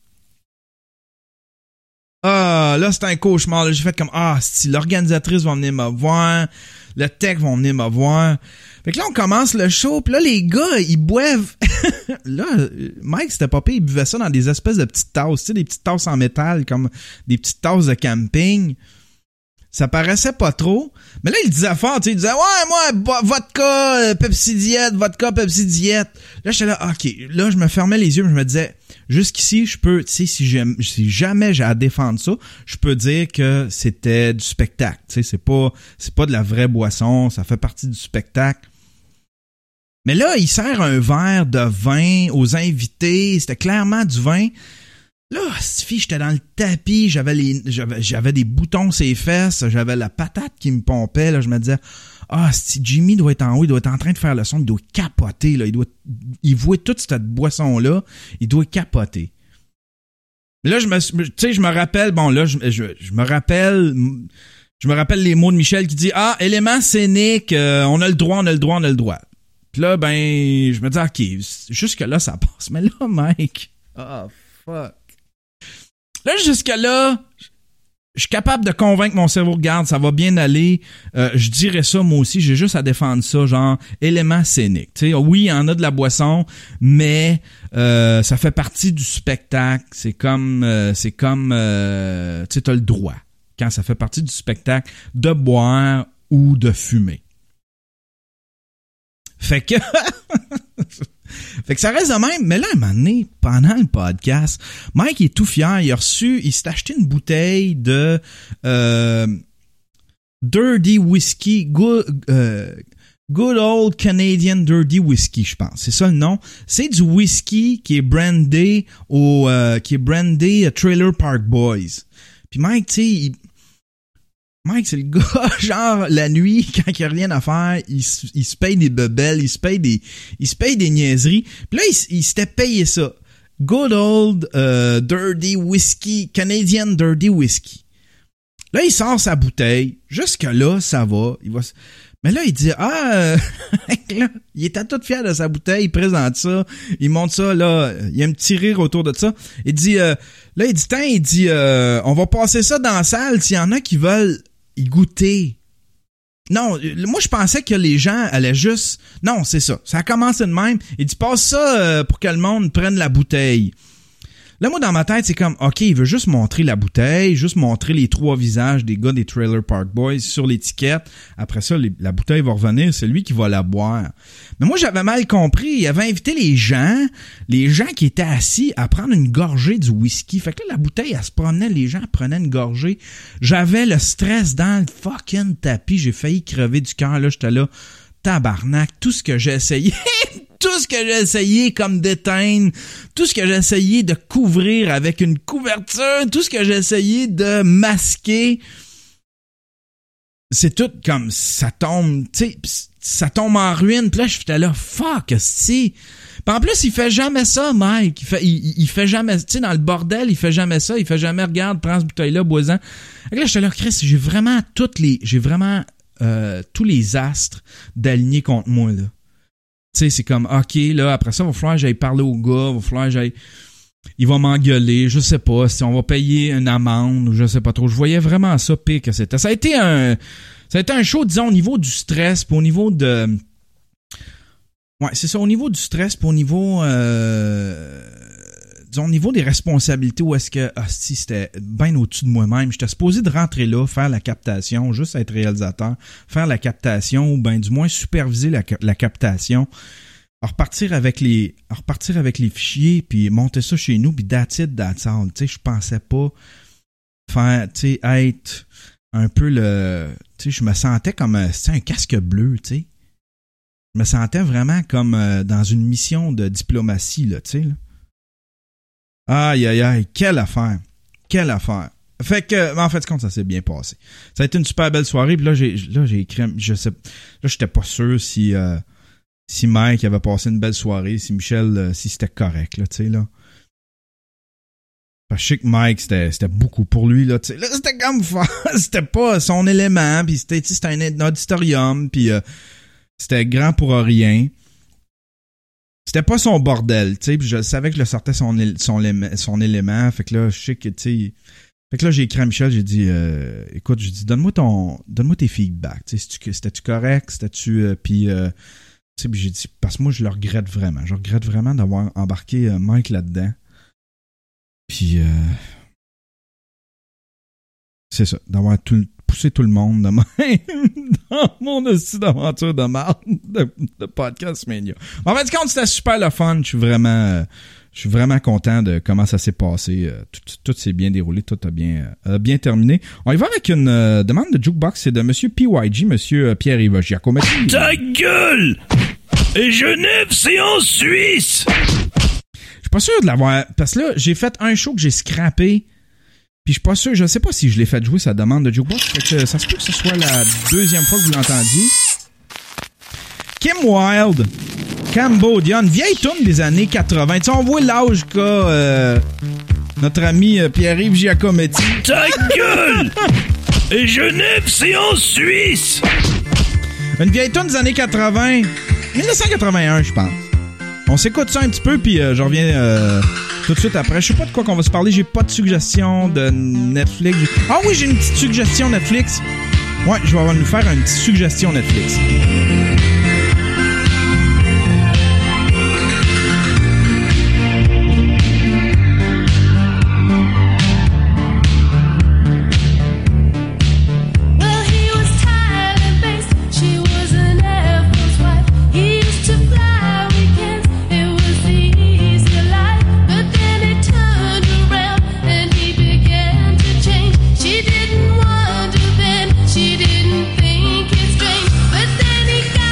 Ah, là, c'était un cauchemar, là. J'ai fait comme, ah, si l'organisatrice va venir me voir, le tech va venir me voir... Fait que là, on commence le show, pis là, les gars, ils boivent... là, Mike, c'était pas pire, il buvait ça dans des espèces de petites tasses, tu sais, des petites tasses en métal, comme des petites tasses de camping. Ça paraissait pas trop. Mais là, il disait fort, tu sais, il disait, ouais, moi, vodka, Pepsi Diète, vodka, Pepsi Diète. Là, j'étais là, OK. Là, je me fermais les yeux, je me disais, jusqu'ici, je peux, tu sais, si, j'aime, si jamais j'ai à défendre ça, je peux dire que c'était du spectacle. Tu sais, c'est pas, c'est pas de la vraie boisson, ça fait partie du spectacle. Mais là, il sert un verre de vin aux invités. C'était clairement du vin. Là, fille, j'étais dans le tapis. J'avais les, j'avais, j'avais des boutons sur les fesses. J'avais la patate qui me pompait. Là, je me disais, ah, si Jimmy doit être en haut, il doit être en train de faire le son. Il doit capoter, là. Il doit, il voit toute cette boisson-là. Il doit capoter. Mais là, je me, tu sais, je me rappelle, bon, là, je, je, je me rappelle, je me rappelle les mots de Michel qui dit, ah, élément scénique, euh, on a le droit, on a le droit, on a le droit. Puis là, ben, je me dis, OK, jusque-là, ça passe. Mais là, Mike, oh, fuck. Là, jusque-là, je suis capable de convaincre mon cerveau, regarde, ça va bien aller. Euh, je dirais ça, moi aussi, j'ai juste à défendre ça, genre, élément scénique. Tu sais, oui, il y en a de la boisson, mais euh, ça fait partie du spectacle. C'est comme, euh, c'est comme, euh, tu sais, t'as le droit, quand ça fait partie du spectacle, de boire ou de fumer. Fait que... fait que ça reste de même. Mais là, un moment donné, pendant le podcast, Mike est tout fier. Il a reçu... Il s'est acheté une bouteille de... Euh, Dirty Whiskey. Good, euh, good Old Canadian Dirty Whiskey, je pense. C'est ça le nom. C'est du whisky qui est brandé au... Euh, qui est brandé à Trailer Park Boys. Puis Mike, tu sais... Il, Mike, c'est le gars, genre, la nuit, quand il n'y a rien à faire, il, il se paye des bebelles, il se paye des, il se paye des niaiseries. Puis là, il, il s'était payé ça. Good old, euh, dirty whiskey, Canadian dirty whiskey. Là, il sort sa bouteille. Jusque-là, ça va. Il va, mais là, il dit, ah, euh, là, il était tout fier de sa bouteille, il présente ça, il montre ça, là, il y a un petit rire autour de ça. Il dit, euh, là, il dit, tiens, il dit, euh, on va passer ça dans la salle s'il y en a qui veulent y goûter. Non, moi, je pensais que les gens allaient juste... Non, c'est ça. Ça a commencé de même. Il dit, passe ça euh, pour que le monde prenne la bouteille. Là, moi, dans ma tête, c'est comme, OK, il veut juste montrer la bouteille, juste montrer les trois visages des gars des Trailer Park Boys sur l'étiquette. Après ça, les, la bouteille va revenir, c'est lui qui va la boire. Mais moi, j'avais mal compris. Il avait invité les gens, les gens qui étaient assis à prendre une gorgée du whisky. Fait que là, la bouteille, elle se promenait, les gens prenaient une gorgée. J'avais le stress dans le fucking tapis. J'ai failli crever du cœur. Là, j'étais là, tabarnak, tout ce que j'ai essayé... Tout ce que j'ai essayé comme d'éteindre, tout ce que j'ai essayé de couvrir avec une couverture, tout ce que j'ai essayé de masquer, c'est tout comme ça tombe, tu sais, ça tombe en ruine. Puis là, j'étais là, fuck, si. Puis en plus, il fait jamais ça, Mike. Il fait, il, il fait jamais, tu sais, dans le bordel, il fait jamais ça. Il fait jamais, regarde, prends cette bouteille-là, bois-en. Et là, j'étais là, Chris, j'ai vraiment toutes les, j'ai vraiment euh, tous les astres d'alignés contre moi, là. Tu sais, c'est comme, OK, là, après ça, il va falloir que j'aille parler au gars, il va falloir que j'aille... Il va m'engueuler, je sais pas, si on va payer une amende ou je sais pas trop. Je voyais vraiment ça pire que c'était. Ça a été un... Ça a été un show, disons, au niveau du stress, puis au niveau de... Ouais, c'est ça, au niveau du stress, puis au niveau... Euh... Disons, au niveau des responsabilités, où est-ce que... Ah, si, c'était bien au-dessus de moi-même. J'étais supposé de rentrer là, faire la captation, juste être réalisateur, faire la captation, ou ben du moins superviser la, la captation, repartir avec les repartir avec les fichiers, puis monter ça chez nous, puis that's it, that's all. Tu sais, je pensais pas faire, tu sais, être un peu le... Tu sais, je me sentais comme, c'était un casque bleu, tu sais. Je me sentais vraiment comme euh, dans une mission de diplomatie, là, tu sais, là. Aïe, aïe, aïe, quelle affaire. Quelle affaire. Fait que, en fait, compte, ça s'est bien passé. Ça a été une super belle soirée, puis là, j'ai, là, j'ai écrit, je sais, là, j'étais pas sûr si, euh, si Mike avait passé une belle soirée, si Michel, euh, si c'était correct, là, tu sais, là. Parce que je sais que Mike, c'était, c'était beaucoup pour lui, là, tu sais. Là, c'était comme, c'était pas son élément, puis c'était, tu sais, c'était un, un auditorium, puis euh, c'était grand pour rien. C'était pas son bordel, tu sais, puis je savais que je le sortais son, son, son élément, fait que là, je sais que, tu sais... Fait que là, j'ai écrit à Michel, j'ai dit, euh, écoute, j'ai dit, donne-moi ton, donne-moi tes feedbacks, tu sais, c'était-tu correct, c'était-tu, euh, puis, euh, tu sais, puis j'ai dit, parce que moi, je le regrette vraiment, je regrette vraiment d'avoir embarqué euh, Mike là-dedans, puis, euh, c'est ça, d'avoir tout, poussé tout le monde de même dans mon aussi d'aventure de marde de, de Podcast Mania. En fait, compte, c'était super le fun, je suis vraiment... Euh, Je suis vraiment content de comment ça s'est passé. Tout, tout s'est bien déroulé, tout a bien, euh, bien terminé. On y va avec une euh, demande de Jukebox, c'est de Monsieur P Y G, Monsieur Pierre-Yves Giacometti. Ta gueule! Et Genève, c'est en Suisse! Je suis pas sûr de l'avoir... Parce que là, j'ai fait un show que j'ai scrappé, puis je suis pas sûr, je sais pas si je l'ai fait jouer, sa demande de Jukebox. Fait que ça se peut que ce soit la deuxième fois que vous l'entendiez. Kim Wilde, Cambodia, une vieille tourne des années quatre-vingts. Tu sais, on voit l'âge qu'a euh, notre ami euh, Pierre-Yves Giacometti. Ta gueule! Et Genève, c'est en Suisse! Une vieille tourne des années quatre-vingts. dix-neuf cent quatre-vingt-un, je pense. On s'écoute ça un petit peu, puis euh, je reviens euh, tout de suite après. Je sais pas de quoi qu'on va se parler. J'ai pas de suggestion de Netflix. Ah oui, j'ai une petite suggestion Netflix. Ouais, je vais nous faire une petite suggestion Netflix. She didn't think it's strange, but then he got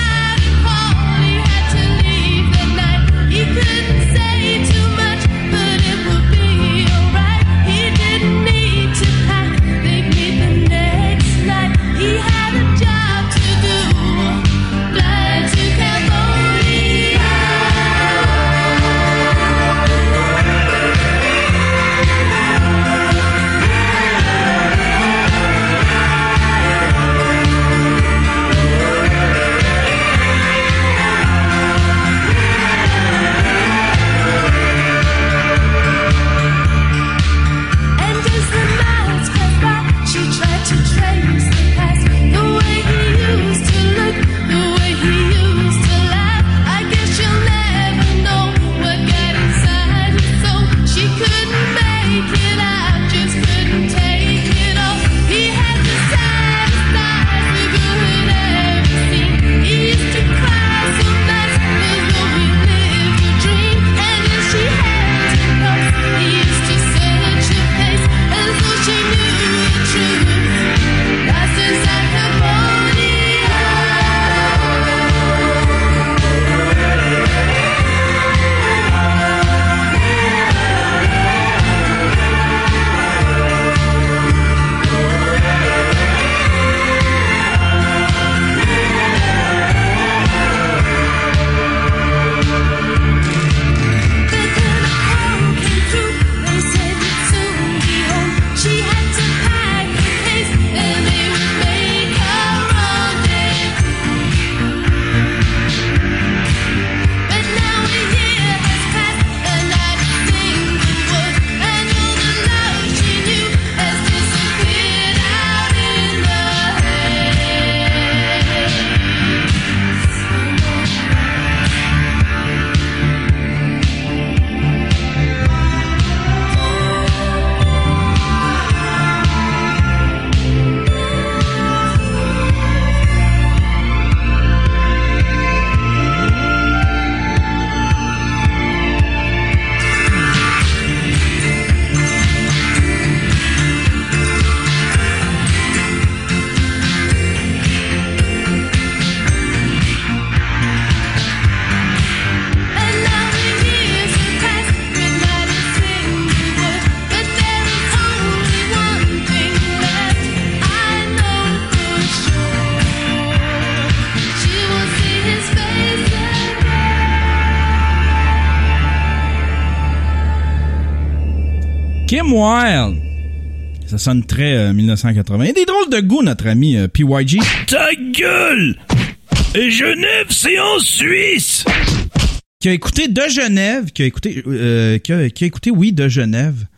Kim Wilde. Ça sonne très euh, dix-neuf cent quatre-vingts. Il y a des drôles de goût, notre ami euh, P Y G. Ta gueule! Et Genève, c'est en Suisse! Qui a écouté de Genève, qui a écouté, euh, qui, a, qui a écouté, oui, de Genève,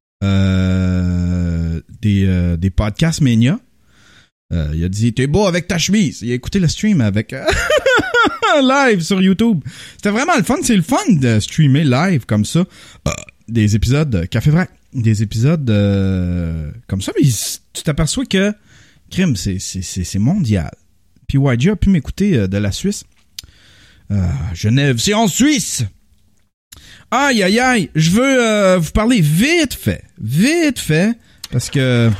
euh, des, euh, des podcasts Mania. Euh, il a dit, t'es beau avec ta chemise. Il a écouté le stream avec euh, live sur YouTube. C'était vraiment le fun. C'est le fun de streamer live comme ça. Euh, des épisodes de Café Vrac. Des épisodes euh, comme ça. Mais tu t'aperçois que crime, c'est, c'est, c'est, c'est mondial. P Y G a pu m'écouter euh, de la Suisse. Euh, Genève, c'est en Suisse. Aïe, aïe, aïe. Je veux euh, vous parler vite fait. Vite fait. Parce que...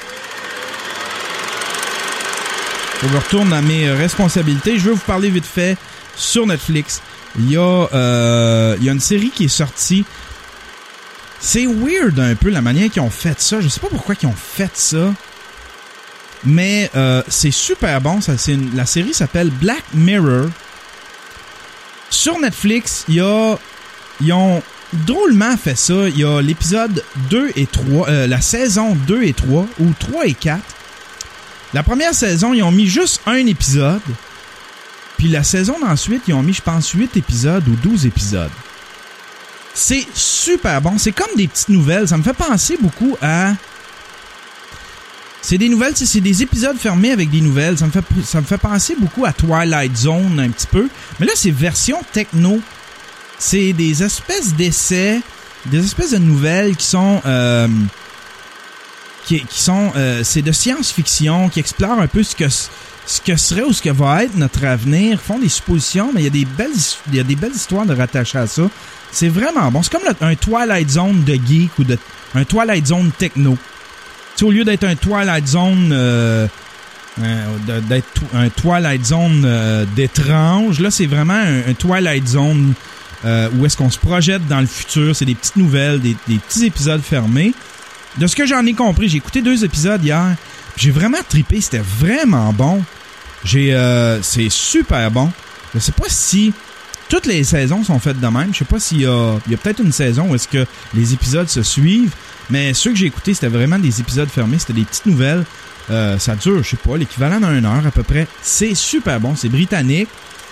je retourne à mes responsabilités. Je veux vous parler vite fait sur Netflix. Il y a, euh, il y a une série qui est sortie. C'est weird un peu la manière qu'ils ont fait ça. Je sais pas pourquoi ils ont fait ça. Mais euh, c'est super bon. Ça, c'est une, la série s'appelle Black Mirror. Sur Netflix, il y a... Ils ont drôlement fait ça. Il y a l'épisode deux et trois. Euh, la saison deux et trois. Ou trois et quatre. La première saison, ils ont mis juste un épisode. Puis la saison d'ensuite, ils ont mis, je pense, huit épisodes ou douze épisodes. C'est super bon. C'est comme des petites nouvelles. Ça me fait penser beaucoup à... C'est des nouvelles, c'est des épisodes fermés avec des nouvelles. Ça me fait, ça me fait penser beaucoup à Twilight Zone un petit peu. Mais là, c'est version techno. C'est des espèces d'essais, des espèces de nouvelles qui sont... Euh, Qui, qui sont, euh, c'est de science-fiction, qui explorent un peu ce que ce que serait ou ce que va être notre avenir, font des suppositions, mais il y a des belles, il y a des belles histoires de rattacher à ça. C'est vraiment bon. C'est comme le, un Twilight Zone de geek ou de un Twilight Zone techno. Tu sais, au lieu d'être un Twilight Zone, euh, euh, d'être un Twilight Zone euh, d'étrange, là c'est vraiment un, un Twilight Zone euh, où est-ce qu'on se projette dans le futur. C'est des petites nouvelles, des, des petits épisodes fermés. De ce que j'en ai compris, j'ai écouté deux épisodes hier. J'ai vraiment trippé, c'était vraiment bon. J'ai, euh, c'est super bon. Je sais pas si toutes les saisons sont faites de même. Je sais pas s'il y a, il y a peut-être une saison où est-ce que les épisodes se suivent. Mais ceux que j'ai écoutés, c'était vraiment des épisodes fermés. C'était des petites nouvelles. Euh, ça dure, je sais pas, l'équivalent d'une heure à peu près. C'est super bon. C'est britannique.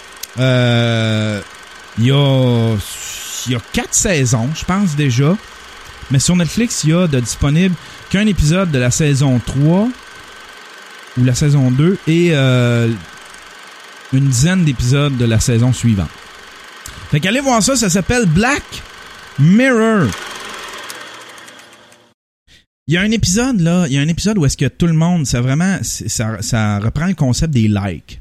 Euh, il y a, il y a quatre saisons, je pense déjà. Mais sur Netflix, il y a de disponible qu'un épisode de la saison trois ou la saison deux et euh, une dizaine d'épisodes de la saison suivante. Fait qu'allez voir ça, ça s'appelle Black Mirror. Il y a un épisode, là, il y a un épisode où est-ce que tout le monde, ça vraiment, ça, ça reprend le concept des likes.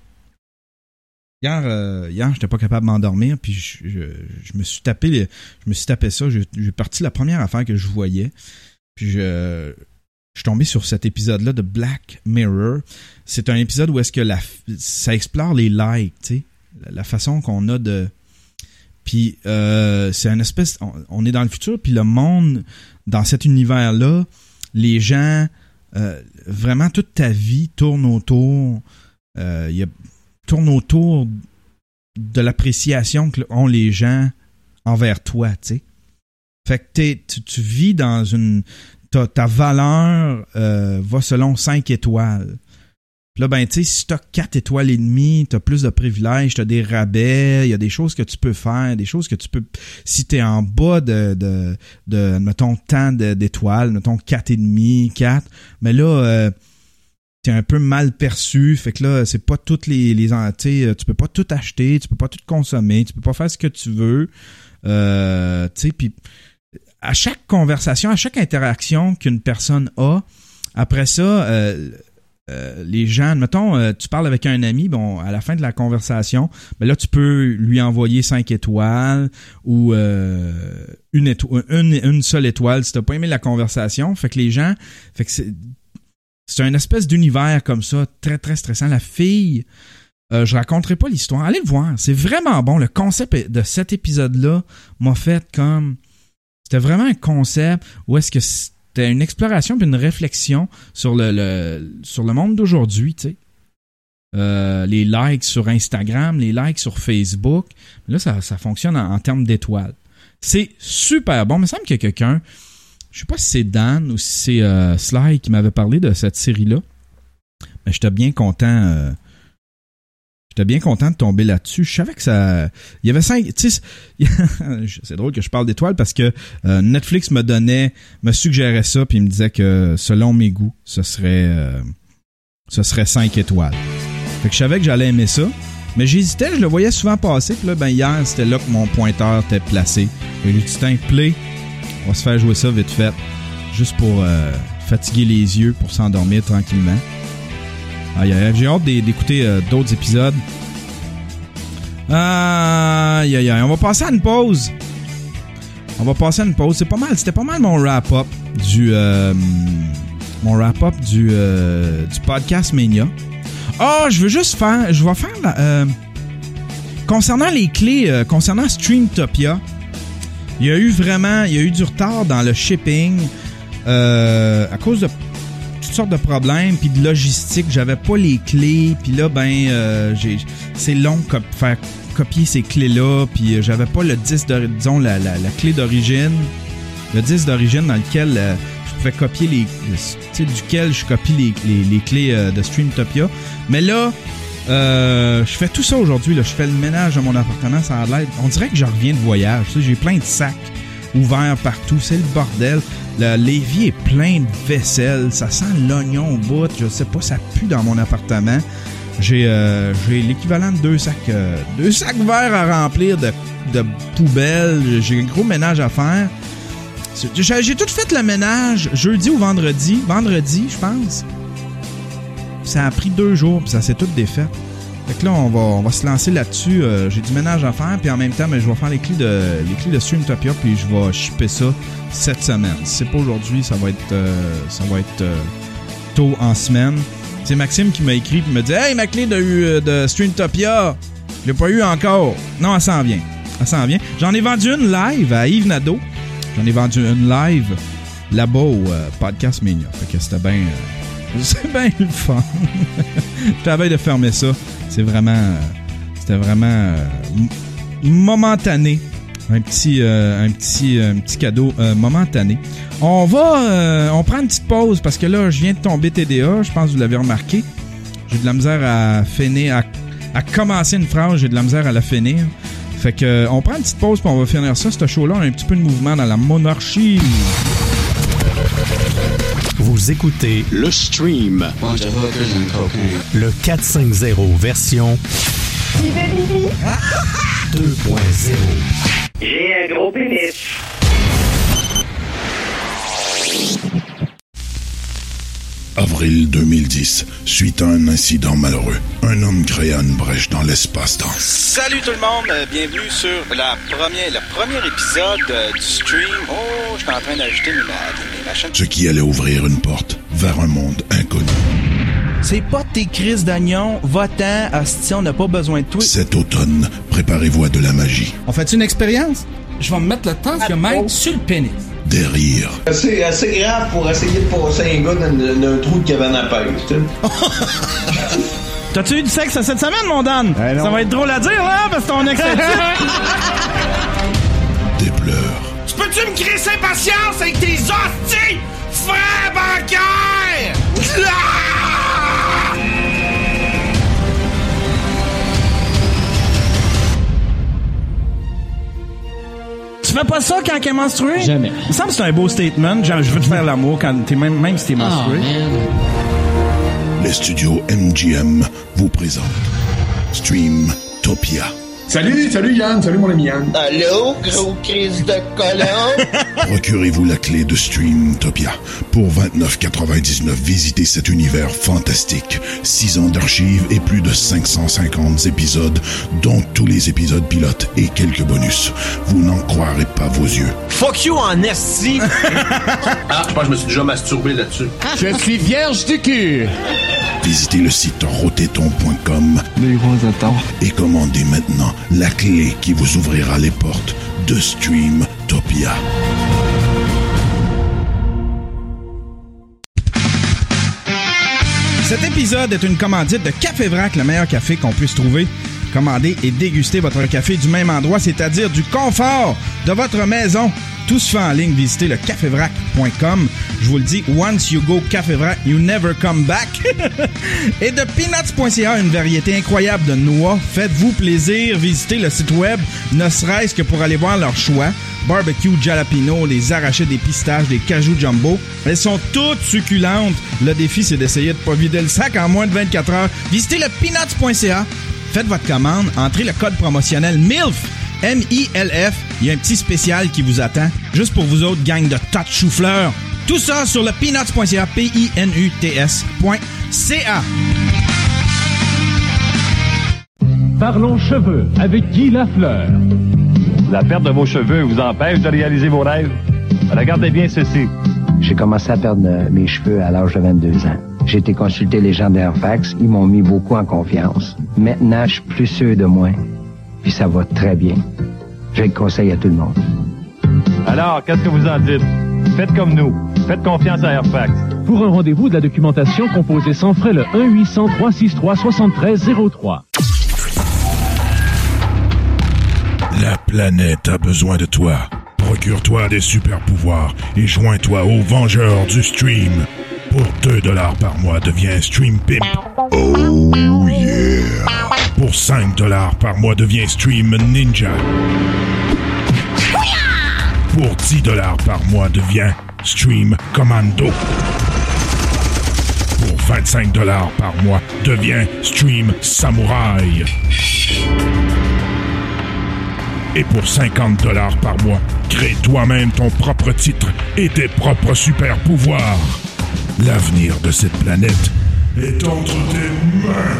Hier, euh, hier, j'étais pas capable de m'endormir, puis je, je, je me suis tapé, les, je me suis tapé ça. J'ai, j'ai parti la première affaire que je voyais, puis je, je suis tombé sur cet épisode-là de Black Mirror. C'est un épisode où est-ce que la, ça explore les likes, tu sais, la, la façon qu'on a de, puis euh, c'est une espèce, on, on est dans le futur, puis le monde dans cet univers-là, les gens, euh, vraiment toute ta vie tourne autour, il euh, y a tourne autour de l'appréciation qu'ont les gens envers toi, tu sais. Fait que t'es, tu, tu vis dans une... Ta, ta valeur euh, va selon cinq étoiles. Puis là, ben, tu sais, si t'as quatre étoiles et demie, t'as plus de privilèges, t'as des rabais, il y a des choses que tu peux faire, des choses que tu peux... Si t'es en bas de, de, de mettons, tant de, d'étoiles, mettons quatre et demi, quatre, mais là... Euh, t'es un peu mal perçu, fait que là, c'est pas toutes les, les tu peux pas tout acheter, tu peux pas tout consommer, tu peux pas faire ce que tu veux, euh, tu sais, puis à chaque conversation, à chaque interaction qu'une personne a, après ça, euh, euh, les gens, mettons, euh, tu parles avec un ami, bon, à la fin de la conversation, ben là, tu peux lui envoyer cinq étoiles ou euh, une, éto- une, une seule étoile si t'as pas aimé la conversation, fait que les gens, fait que c'est C'est une espèce d'univers comme ça, très, très stressant. La fille, euh, je raconterai pas l'histoire. Allez le voir, c'est vraiment bon. Le concept de cet épisode-là m'a fait comme... C'était vraiment un concept où est-ce que c'était une exploration puis une réflexion sur le, le, sur le monde d'aujourd'hui, tu sais. Euh, les likes sur Instagram, les likes sur Facebook. Là, ça, ça fonctionne en, en termes d'étoiles. C'est super bon. Il me semble qu'il y a quelqu'un... je sais pas si c'est Dan ou si c'est euh, Sly qui m'avait parlé de cette série-là. Mais j'étais bien content. Euh, j'étais bien content de tomber là-dessus. Je savais que ça... Il y avait cinq... Tu sais, c'est drôle que je parle d'étoiles parce que euh, Netflix me donnait... me suggérait ça puis il me disait que selon mes goûts, ce serait... Euh, ce serait cinq étoiles. Fait que je savais que j'allais aimer ça. Mais j'hésitais, je le voyais souvent passer. Puis là, ben hier, c'était là que mon pointeur était placé. J'ai dit, tiens, play. On va se faire jouer ça vite fait. Juste pour euh, fatiguer les yeux, pour s'endormir tranquillement. Aïe, aïe, j'ai hâte d'écouter euh, d'autres épisodes. Aïe, aïe, aïe. On va passer à une pause. On va passer à une pause. C'est pas mal. C'était pas mal mon wrap-up du... Euh, mon wrap-up du, euh, du podcast Mania. Ah, oh, je veux juste faire... Je vais faire... La, euh, concernant les clés, euh, concernant Streamtopia, il y a eu vraiment... Il y a eu du retard dans le shipping euh, à cause de toutes sortes de problèmes puis de logistique. J'avais pas les clés. Puis là, ben, euh, j'ai, c'est long de faire copier ces clés-là. Puis euh, j'avais pas le disque, de, disons, la, la, la clé d'origine. Le disque d'origine dans lequel... Euh, je pouvais copier les, tu sais, duquel je copie les, les, les clés euh, de Streamtopia. Mais là, euh, je fais tout ça aujourd'hui. Là. Je fais le ménage de mon appartement. Ça a l'air. On dirait que je reviens de voyage. Tu sais, j'ai plein de sacs ouverts partout. C'est le bordel. Le l'évier est plein de vaisselle. Ça sent l'oignon au bout. Je sais pas, ça pue dans mon appartement. J'ai, euh, j'ai l'équivalent de deux sacs, euh, deux sacs verts à remplir de, de poubelles. J'ai un gros ménage à faire. J'ai, j'ai tout fait le ménage jeudi ou vendredi. Vendredi, je pense. Ça a pris deux jours, puis ça s'est tout défait. Fait que là, on va, on va se lancer là-dessus. Euh, j'ai du ménage à faire, puis en même temps, mais je vais faire les clés de, les clés de Streamtopia, puis je vais shipper ça cette semaine. Si c'est pas aujourd'hui, ça va être, euh, ça va être euh, tôt en semaine. C'est Maxime qui m'a écrit, puis me dit « Hey, ma clé de, de Streamtopia, je l'ai pas eu encore. » Non, elle s'en vient. Elle s'en vient. J'en ai vendu une live à Yves Nadeau. J'en ai vendu une live là-bas au euh, Podcast Mania. Fait que c'était bien... Euh, c'est bien le fun. J'étais à veille de fermer ça. C'est vraiment... Euh, c'était vraiment... Euh, m- momentané. Un petit, euh, un petit, un petit cadeau euh, momentané. On va... Euh, on prend une petite pause parce que là, je viens de tomber T D A. Je pense que vous l'avez remarqué. J'ai de la misère à finir... À, à commencer une phrase, j'ai de la misère à la finir. Fait que, euh, on prend une petite pause puis on va finir ça. Ce show-là, on a un petit peu de mouvement dans la monarchie. Vous écoutez Le Stream. Le quatre cent cinquante version deux point zéro. J'ai un gros pénis. Avril deux mille dix, suite à un incident malheureux, un homme créa une brèche dans l'espace-temps. Salut tout le monde, euh, bienvenue sur la première, le premier épisode euh, du stream. Oh, je suis en train d'ajouter mes, mes machines. Ce qui allait ouvrir une porte vers un monde inconnu. C'est pas tes crises d'oignon, va-t'en, asti, on n'a pas besoin de toi. Cet automne, préparez-vous à de la magie. On fait une expérience? Je vais me mettre le temps que mettre sur le pénis. Des rires. C'est assez grave pour essayer de passer un gars dans, dans un trou de cabane à pêche, tu sais. T'as-tu eu du sexe cette semaine, mon Dan? Eh ça va être drôle à dire, là, parce que ton ex est Des pleurs. Tu peux-tu me créer sa patience avec tes hosties, frère bancaire? Tu fais pas ça quand t'es menstrué? Jamais. Il me semble que c'est un beau statement. Genre, je veux te faire l'amour quand t'es même, même si t'es menstrué. Les studios M G M vous présentent Streamtopia. Salut, salut Yann, salut mon ami Yann. Allô, gros crise de colon? Procurez-vous la clé de Streamtopia. Pour vingt-neuf quatre-vingt-dix-neuf, visitez cet univers fantastique. Six ans d'archives et plus de cinq cent cinquante épisodes, dont tous les épisodes pilotes et quelques bonus. Vous n'en croirez pas vos yeux. Fuck you en esti! Ah, je pense que je me suis déjà masturbé là-dessus. Je suis vierge du cul. Visitez le site rotéton point com et commandez maintenant la clé qui vous ouvrira les portes de Streamtopia. Cet épisode est une commandite de Café Vrac, le meilleur café qu'on puisse trouver. commander et déguster votre café du même endroit, c'est-à-dire du confort de votre maison. Tout se fait en ligne. Visitez le café vrac point com. Je vous le dis, once you go Café Vrac, you never come back. Et de peanuts point c a, une variété incroyable de noix. Faites-vous plaisir. Visitez le site web, ne serait-ce que pour aller voir leur choix. Barbecue jalapeno, les arrachés des pistaches, des cajou jumbo. Elles sont toutes succulentes. Le défi, c'est d'essayer de pas vider le sac en moins de vingt-quatre heures. Visitez le peanuts point c a. Faites votre commande. Entrez le code promotionnel M I L F. M I L F. Il y a un petit spécial qui vous attend. Juste pour vous autres, gang de tas de chou-fleurs. Tout ça sur le peanuts point c a. P I N U T S point C A. Parlons cheveux avec Guy Lafleur. La perte de vos cheveux vous empêche de réaliser vos rêves? Regardez bien ceci. J'ai commencé à perdre mes cheveux à l'âge de vingt-deux ans. J'ai été consulter les gens d'Airfax. Ils m'ont mis beaucoup en confiance. Maintenant, je suis plus sûr de moi. Puis ça va très bien. Je le conseille à tout le monde. Alors, qu'est-ce que vous en dites? Faites comme nous. Faites confiance à Airfax. Pour un rendez-vous de la documentation, composez sans frais le un huit cents trois six trois sept trois zéro trois. La planète a besoin de toi. Procure-toi des super pouvoirs et joins-toi aux Vengeurs du Stream. Pour deux dollars par mois, deviens Stream Pimp. Oh yeah! Pour cinq dollars par mois, deviens Stream Ninja. Pour dix dollars par mois, deviens Stream Commando. Pour vingt-cinq dollars par mois, deviens Stream Samouraï. Et pour cinquante dollars par mois, crée toi-même ton propre titre et tes propres super pouvoirs. L'avenir de cette planète est entre tes mains.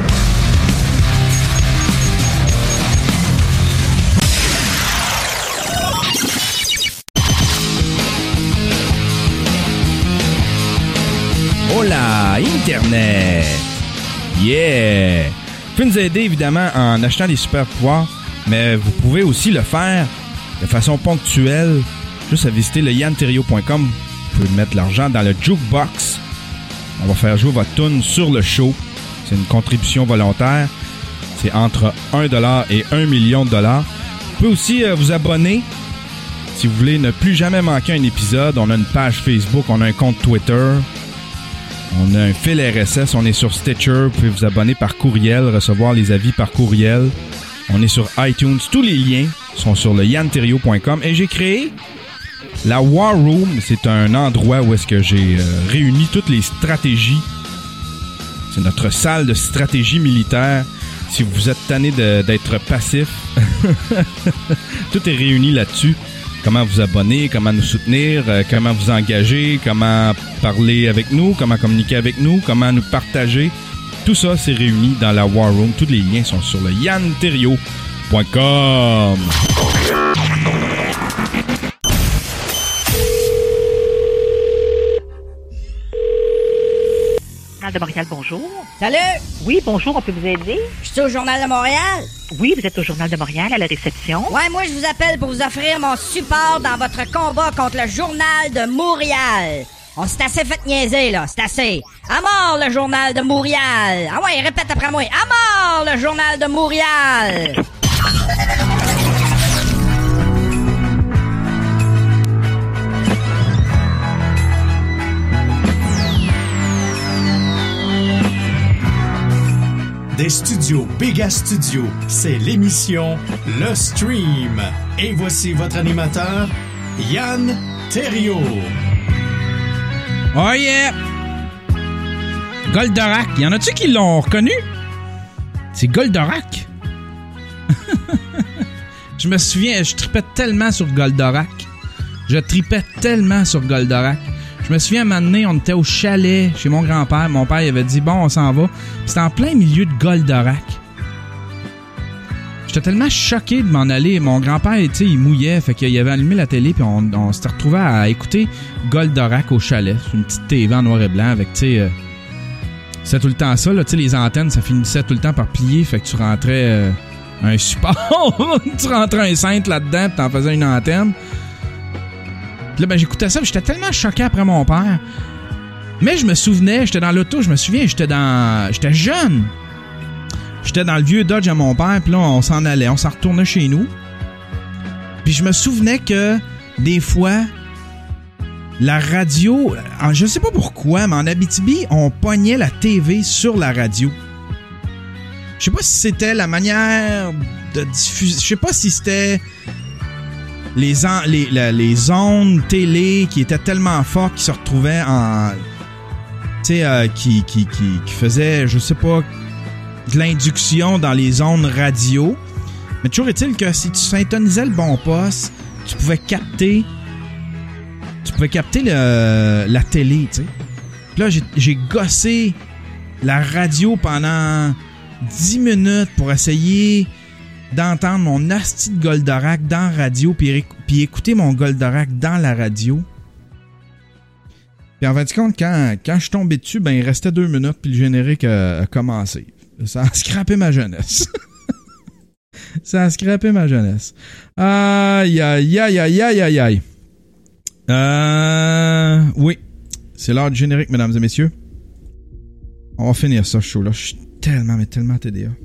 Oh là, Internet! Yeah! Vous pouvez nous aider évidemment en achetant des super pouvoirs, mais vous pouvez aussi le faire de façon ponctuelle, juste à visiter le yann terriot point com. Vous pouvez mettre l'argent dans le jukebox. On va faire jouer votre tune sur le show. C'est une contribution volontaire. C'est entre un dollar et un million de dollars. Vous pouvez aussi euh, vous abonner si vous voulez ne plus jamais manquer un épisode. On a une page Facebook, on a un compte Twitter. On a un fil R S S, on est sur Stitcher. Vous pouvez vous abonner par courriel, recevoir les avis par courriel. On est sur iTunes. Tous les liens sont sur le yann terriot point com. Et j'ai créé la War Room. C'est un endroit où est-ce que j'ai euh, réuni toutes les stratégies. C'est notre salle de stratégie militaire. Si vous êtes tanné de, d'être passif, tout est réuni là-dessus. Comment vous abonner, comment nous soutenir, euh, comment vous engager, comment parler avec nous, comment communiquer avec nous, comment nous partager. Tout ça, c'est réuni dans la War Room. Tous les liens sont sur le yann terriot point com. Journal de Montréal, bonjour. Salut! Oui, bonjour, on peut vous aider? Je suis au Journal de Montréal. Oui, vous êtes au Journal de Montréal, à la réception. Ouais, moi, je vous appelle pour vous offrir mon support dans votre combat contre le Journal de Montréal. On s'est assez fait niaiser, là. C'est assez. À mort, le Journal de Montréal. Ah ouais, répète après moi. À mort, le Journal de Montréal. Des studios Béga Studio, c'est l'émission Le Stream. Et voici votre animateur, Yann Terriot. Oh yeah! Goldorak. Y en a-tu qui l'ont reconnu? C'est Goldorak. Je me souviens, je tripais tellement sur Goldorak. Je tripais tellement sur Goldorak. Je me souviens, un moment donné, on était au chalet chez mon grand-père. Mon père il avait dit, bon, on s'en va. Puis c'était en plein milieu de Goldorak. J'étais tellement choqué de m'en aller. Mon grand-père, tu sais, il mouillait. Fait qu'il avait allumé la télé. Puis on, on s'était retrouvé à écouter Goldorak au chalet. C'est une petite T V en noir et blanc avec, tu sais... Euh, c'est tout le temps ça, là. Tu sais, les antennes, ça finissait tout le temps par plier. Fait que tu rentrais euh, un support. Tu rentrais un cintre là-dedans. Puis t'en faisais une antenne. Puis là, ben, j'écoutais ça, puis j'étais tellement choqué après mon père. Mais je me souvenais, j'étais dans l'auto, je me souviens, j'étais dans... J'étais jeune. J'étais dans le vieux Dodge à mon père, puis là, on s'en allait, on s'en retournait chez nous. Puis je me souvenais que, des fois, la radio, je sais pas pourquoi, mais en Abitibi, on pognait la T V sur la radio. Je sais pas si c'était la manière de diffuser, je sais pas si c'était les, en, les, la, les ondes télé qui étaient tellement fortes qu'ils se retrouvaient en... Tu sais, euh, qui, qui, qui, qui faisaient, je sais pas, de l'induction dans les ondes radio. Mais toujours est-il que si tu syntonisais le bon poste, tu pouvais capter... Tu pouvais capter le, la télé, tu sais. Puis là, j'ai, j'ai gossé la radio pendant dix minutes pour essayer d'entendre mon asti de Goldorak dans la radio, puis, puis écouter mon Goldorak dans la radio. Puis en fin de compte, quand, quand je suis tombé dessus, ben il restait deux minutes, puis le générique a, a commencé. Ça a scrappé ma jeunesse. Ça a scrappé ma jeunesse. Aïe, aïe, aïe, aïe, aïe, aïe, aïe. Euh... Oui. C'est l'heure du générique, mesdames et messieurs. On va finir ça, ce show-là. Je suis tellement, mais tellement T D A.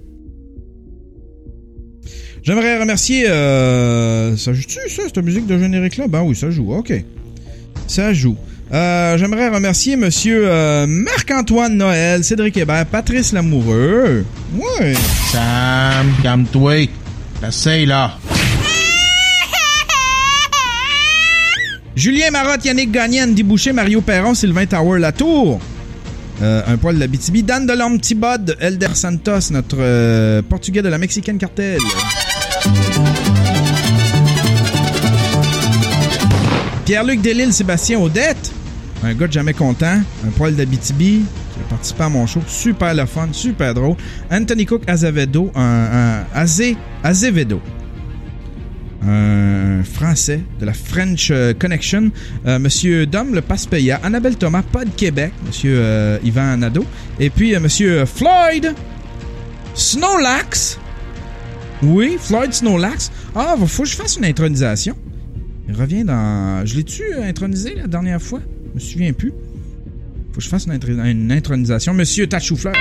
J'aimerais remercier... Euh... Ça joue-tu, ça, cette musique de générique-là? Ben oui, ça joue. OK. Ça joue. Euh, j'aimerais remercier monsieur euh, Marc-Antoine Noël, Cédric Hébert, Patrice Lamoureux. Ouais. Sam, calme-toi. Essaye, là. Julien Marotte, Yannick Gagné, Andy Boucher, Mario Perron, Sylvain Tower Latour. Euh, un poil de l'Abitibi. Dan Delorme Thibod, Elder Santos, notre euh, portugais de la Mexicaine Cartel. Pierre-Luc Delisle, Sébastien Audette. Un gars de jamais content. Un poil d'Abitibi qui a participé à mon show. Super le fun, super drôle. Anthony Cook Azevedo. Un, un Azé, Azevedo. Un Français de la French Connection. Euh, Monsieur Dom Le Paspeya. Annabelle Thomas, Pod Québec. Monsieur euh, Yvan Nadeau. Et puis euh, Monsieur Floyd Snowlax. Oui, Floyd Snowlax. Ah, il faut que je fasse une intronisation. Il revient dans... Je l'ai-tu intronisé la dernière fois? Je me souviens plus. Faut que je fasse une, intro... une intronisation. Monsieur Tachoufleur.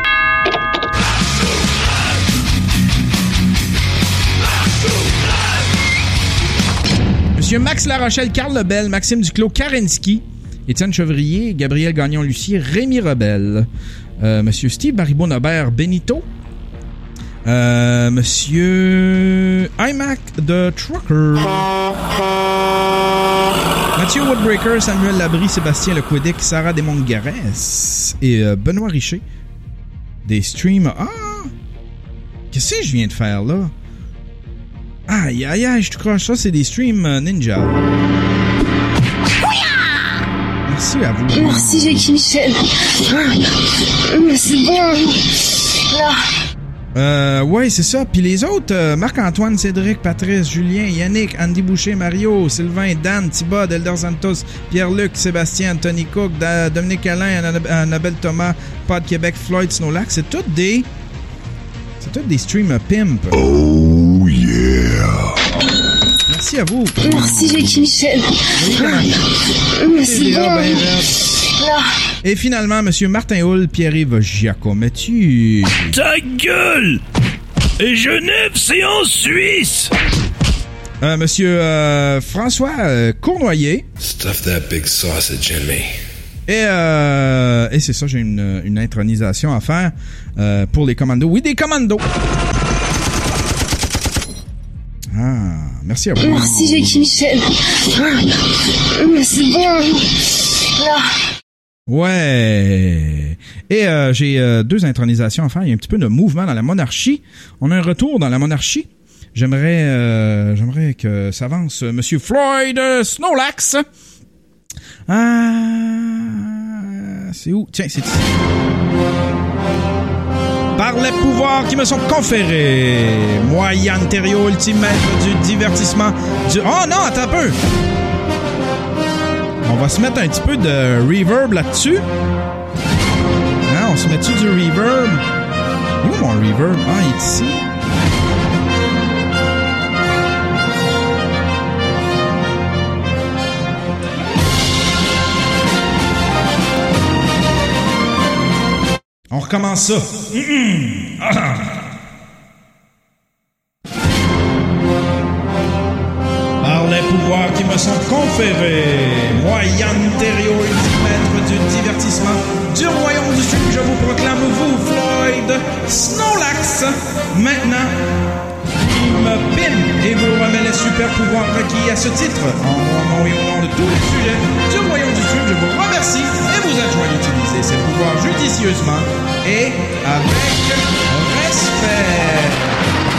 Monsieur Max Larochelle, Carl Lebel, Maxime Duclos, Karenski, Étienne Chevrier, Gabriel Gagnon-Lucier, Rémi Rebelle, euh, Monsieur Steve Baribeau-Nobert, Benito, euh, Monsieur iMac de Trucker, Mathieu Woodbreaker, Samuel Labrie, Sébastien Lequedic, Sarah Desmonts-Garès et euh, Benoît Richer. Des streams. Ah! Qu'est-ce que je viens de faire là? Aïe, aïe, aïe, je te croche. Ça, c'est des streams euh, Ninja. Merci à vous. Merci, Jackie Michel. C'est bon. Là. Euh, ouais, c'est ça. Puis les autres, euh, Marc-Antoine, Cédric, Patrice, Julien, Yannick, Andy Boucher, Mario, Sylvain, Dan, Thibod, Elder Santos, Pierre-Luc, Sébastien, Anthony Cook, da- Dominique Alain, Annab- Annabelle Thomas, Pod Québec, Floyd Snowlax. C'est toutes des... C'est toutes des streams pimp. Oh yeah! Merci à vous. Merci, Jackie Michel. C'est bon. Là. Et finalement, Monsieur Martin Hull, Pierre-Yves Giacometti. Ta gueule! Et Genève, c'est en Suisse! Euh, Monsieur euh, François euh, Cournoyer. Stuff that big sausage in me. Et, euh, et c'est ça, j'ai une, une intronisation à faire euh, pour les commandos. Oui, des commandos! Ah, merci à vous. Merci, Jackie Michel. C'est bon. Là. Ouais. Et euh, j'ai euh, deux intronisations à faire. Il y a un petit peu de mouvement dans la monarchie. On a un retour dans la monarchie. J'aimerais, euh, j'aimerais que ça avance. Monsieur Floyd Snowlax. Ah, c'est où? Tiens, c'est ici. Par les pouvoirs qui me sont conférés, moi, Yann Thériault, ultimètre du divertissement du... Oh non, attends un peu! On va se mettre un petit peu de reverb là-dessus. Hein, on se met-tu du reverb? Où mon reverb? Ah, il est ici. On recommence ça. Mm-mm. Ah. Par les pouvoirs qui me sont conférés, moi, Yann Terriot, maître du divertissement du royaume du Sud, je vous proclame, vous, Floyd Snorlax, maintenant, il me pine et vous remet les super pouvoirs requis à ce titre. En mon nom et au nom de tous les sujets du royaume du Sud, je vous remercie et vous adjoins d'utiliser ces pouvoirs judicieusement et avec respect.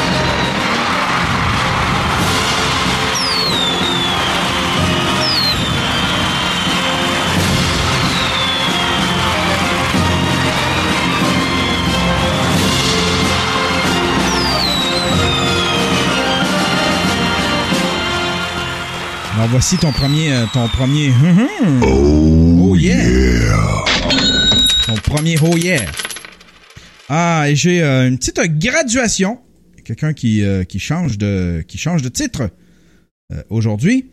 Alors voici ton premier, euh, ton premier. Oh, oh yeah. yeah. Ton premier oh yeah. Ah, et j'ai euh, une petite graduation. Quelqu'un qui euh, qui change de qui change de titre euh, aujourd'hui.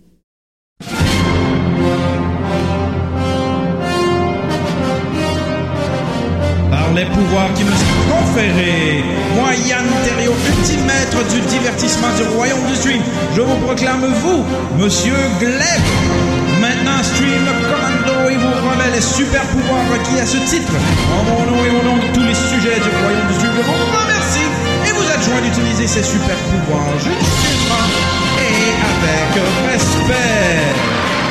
Par les pouvoirs qui me sont conférés, moi, Yann Terriot, ultime maître du divertissement du royaume du stream, je vous proclame, vous, Monsieur Gleb, maintenant stream commando et vous remet les super pouvoirs requis à ce titre. En mon nom et au nom de tous les sujets du royaume du stream, je vous remercie et vous adjoins d'utiliser ces super pouvoirs judicieusement et avec respect.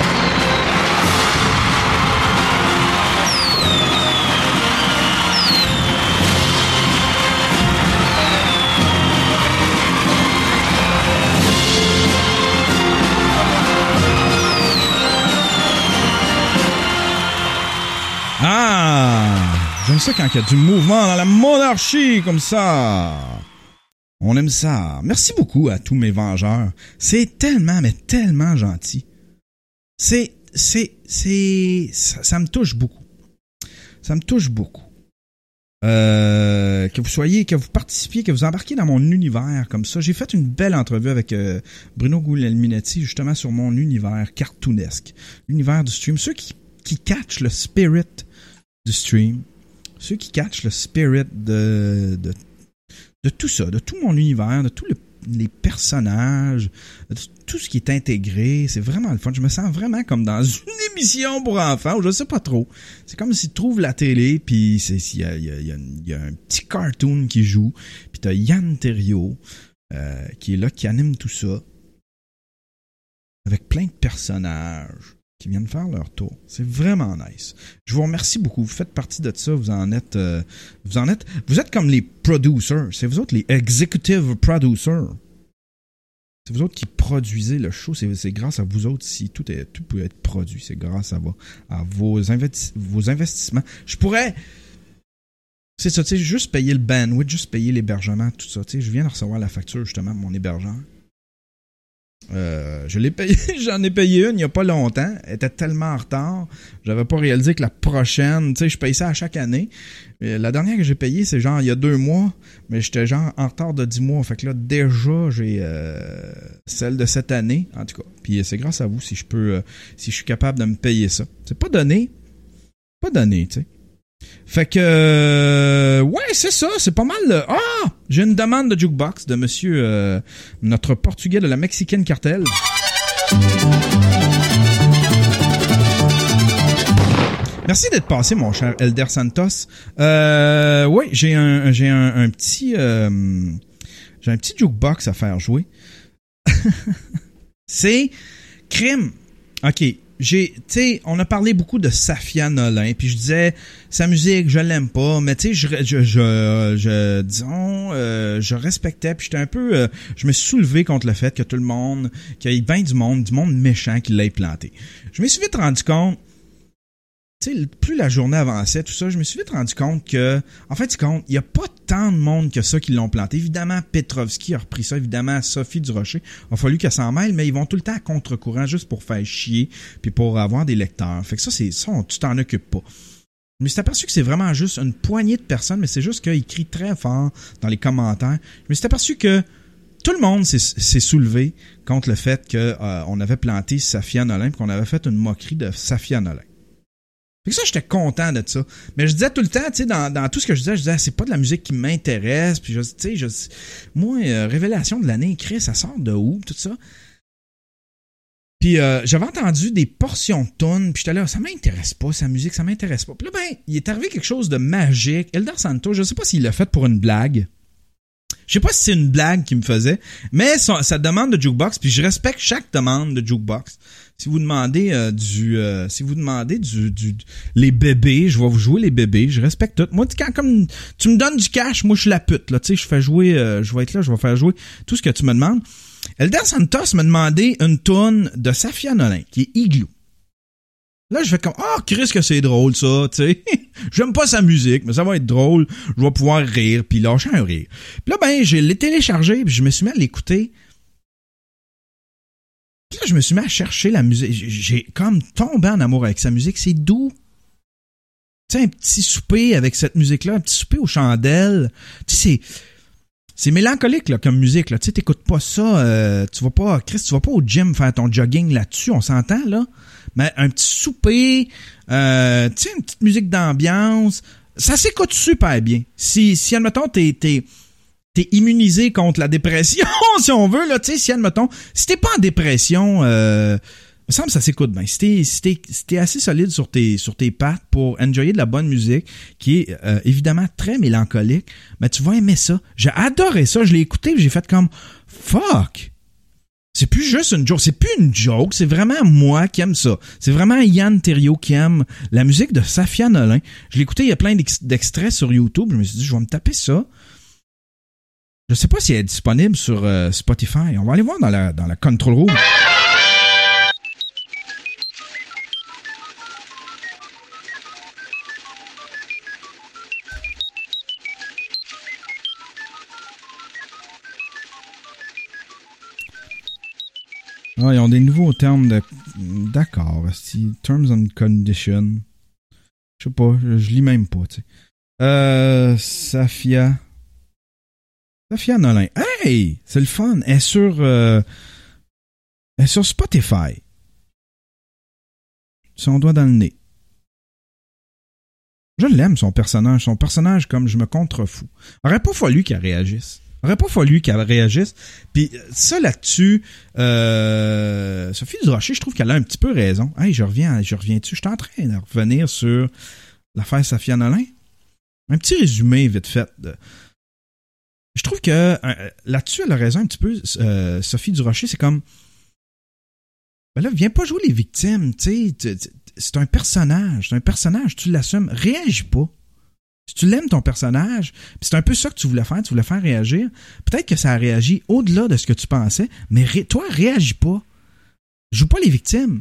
Ah! J'aime ça quand il y a du mouvement dans la monarchie, comme ça. On aime ça. Merci beaucoup à tous mes vengeurs. C'est tellement, mais tellement gentil. C'est, c'est, c'est, ça, ça me touche beaucoup. Ça me touche beaucoup. Euh, que vous soyez, que vous participiez, que vous embarquiez dans mon univers comme ça. J'ai fait une belle entrevue avec euh, Bruno Guglielminetti, justement, sur mon univers cartoonesque. L'univers du stream. Ceux qui qui catchent le spirit du stream, ceux qui catchent le spirit de, de, de tout ça, de tout mon univers, de tous le, les personnages, de tout ce qui est intégré, c'est vraiment le fun. Je me sens vraiment comme dans une émission pour enfants, ou je sais pas trop. C'est comme si tu trouves la télé, puis il y a, y, a, y, a y a un petit cartoon qui joue, puis t'as Yann Terriot euh, qui est là, qui anime tout ça, avec plein de personnages qui viennent faire leur tour. C'est vraiment nice. Je vous remercie beaucoup. Vous faites partie de ça. Vous en êtes, euh, vous en êtes, vous êtes comme les producers. C'est vous autres les executive producers. C'est vous autres qui produisez le show. C'est, c'est grâce à vous autres si tout est, tout peut être produit. C'est grâce à, vos, à vos, investi- vos investissements. Je pourrais, c'est ça, tu sais, juste payer le bandwidth, juste payer l'hébergement, tout ça. Tu sais, je viens de recevoir la facture justement de mon hébergeur. Euh, je l'ai payé, j'en ai payé une il n'y a pas longtemps. Elle était tellement en retard. J'avais pas réalisé que la prochaine, tu sais, je paye ça à chaque année. Et la dernière que j'ai payée, c'est genre il y a deux mois, mais j'étais genre en retard de dix mois. Fait que là, déjà, j'ai euh, celle de cette année, en tout cas. Puis c'est grâce à vous si je peux, euh, si je suis capable de me payer ça. C'est pas donné. Pas donné, tu sais. Fait que euh, ouais, c'est ça, c'est pas mal. Euh, ah, j'ai une demande de jukebox de monsieur euh, notre portugais de la Mexican Cartel. Merci d'être passé, mon cher Elder Santos. Euh, ouais, j'ai un j'ai un, un petit euh, j'ai un petit jukebox à faire jouer. C'est crime. OK. J'ai, tu sais, on a parlé beaucoup de Safia Nolin, puis je disais, sa musique, je l'aime pas, mais tu sais, je, je, je, je, disons, euh, je respectais, puis j'étais un peu, euh, je me suis soulevé contre le fait que tout le monde, qu'il y ait bien du monde, du monde méchant qui l'ait planté. Je me suis vite rendu compte, tu sais, plus la journée avançait, tout ça, je me suis vite rendu compte que, en fait, compte, il y a pas tant de monde que ça qui l'ont planté. Évidemment, Petrovski a repris ça. Évidemment, Sophie Durocher. Il a fallu qu'elle s'en mêle, mais ils vont tout le temps à contre-courant juste pour faire chier puis pour avoir des lecteurs. Fait que ça, c'est ça, tu t'en occupes pas. Mais c'est aperçu que c'est vraiment juste une poignée de personnes, mais c'est juste qu'ils crient très fort dans les commentaires. Je me suis aperçu que tout le monde s'est, s'est soulevé contre le fait qu'on euh, avait planté Safia Nolin et qu'on avait fait une moquerie de Safia Nolin. Fait que ça, j'étais content de ça. Mais je disais tout le temps, tu sais, dans, dans tout ce que je disais, je disais, ah, c'est pas de la musique qui m'intéresse. Puis, tu sais, je, moi, euh, révélation de l'année, Chris, ça sort de où, tout ça. Puis, euh, j'avais entendu des portions de tunes, puis j'étais là, ça m'intéresse pas, sa musique, ça m'intéresse pas. Puis là, ben, il est arrivé quelque chose de magique. Eldar Santos, je sais pas s'il l'a fait pour une blague. Je sais pas si c'est une blague qu'il me faisait, mais sa, sa demande de jukebox, puis je respecte chaque demande de jukebox. Si vous demandez euh, du, euh, si vous demandez du, du, les bébés, je vais vous jouer les bébés. Je respecte tout. Moi, quand comme tu me donnes du cash, moi je suis la pute là. Tu sais, je fais jouer, euh, je vais être là, je vais faire jouer tout ce que tu me demandes. Eldar Santos m'a demandé une toune de Safia Nolin qui est Igloo. Là, je fais comme ah, oh, Chris que c'est drôle ça, tu sais. J'aime pas sa musique, mais ça va être drôle. Je vais pouvoir rire puis lâcher un rire. Puis là, ben, j'ai l'ai téléchargé puis je me suis mis à l'écouter. Puis là, je me suis mis à chercher la musique. J'ai comme tombé en amour avec sa musique. C'est doux. Tu sais, un petit souper avec cette musique-là, un petit souper aux chandelles. Tu sais, c'est, c'est mélancolique là, comme musique. Là. Tu sais, t'écoutes pas ça. Euh, tu vas pas, Chris, tu vas pas au gym faire ton jogging là-dessus. On s'entend, là. Mais un petit souper, euh, tu sais, une petite musique d'ambiance. Ça s'écoute super bien. Si, si admettons, t'es... t'es t'es immunisé contre la dépression, si on veut, là, tu sais, si, admettons, si t'es pas en dépression, euh, il me semble que ça s'écoute bien. Si t'es, si t'es, si t'es assez solide sur tes, sur tes pattes pour enjoyer de la bonne musique, qui est, euh, évidemment très mélancolique, ben, tu vas aimer ça. J'ai adoré ça, je l'ai écouté et j'ai fait comme, fuck! C'est plus juste une joke, c'est plus une joke, c'est vraiment moi qui aime ça. C'est vraiment Yann Terriot qui aime la musique de Safia Nolin. Je l'ai écouté, il y a plein d'extraits sur YouTube, je me suis dit, je vais me taper ça. Je sais pas si elle est disponible sur euh, Spotify. On va aller voir dans la, dans la control room. Ah, ils ont des nouveaux termes de... D'accord. Terms and conditions. Je sais pas. Je, je lis même pas, tu sais. Euh... Safia... Safia Nolin. Hey! C'est le fun. Elle est sur, euh, elle est sur Spotify. Son doigt dans le nez. Je l'aime, son personnage. Son personnage, comme je me contrefous. Aurait pas fallu qu'elle réagisse. Aurait pas fallu qu'elle réagisse. Puis ça, là-dessus, euh, Sophie Durocher, je trouve qu'elle a un petit peu raison. Hey, je reviens, je reviens dessus. Je suis en train de revenir sur l'affaire Safia Nolin. Un petit résumé vite fait de... Je trouve que euh, là-dessus, elle a raison un petit peu, euh, Sophie Durocher, c'est comme... Ben là, viens pas jouer les victimes, tu sais, c'est un personnage, c'est un personnage, tu l'assumes, réagis pas. Si tu l'aimes ton personnage, puis c'est un peu ça que tu voulais faire, tu voulais faire réagir, peut-être que ça a réagi au-delà de ce que tu pensais, mais ré- toi, réagis pas. Joue pas les victimes.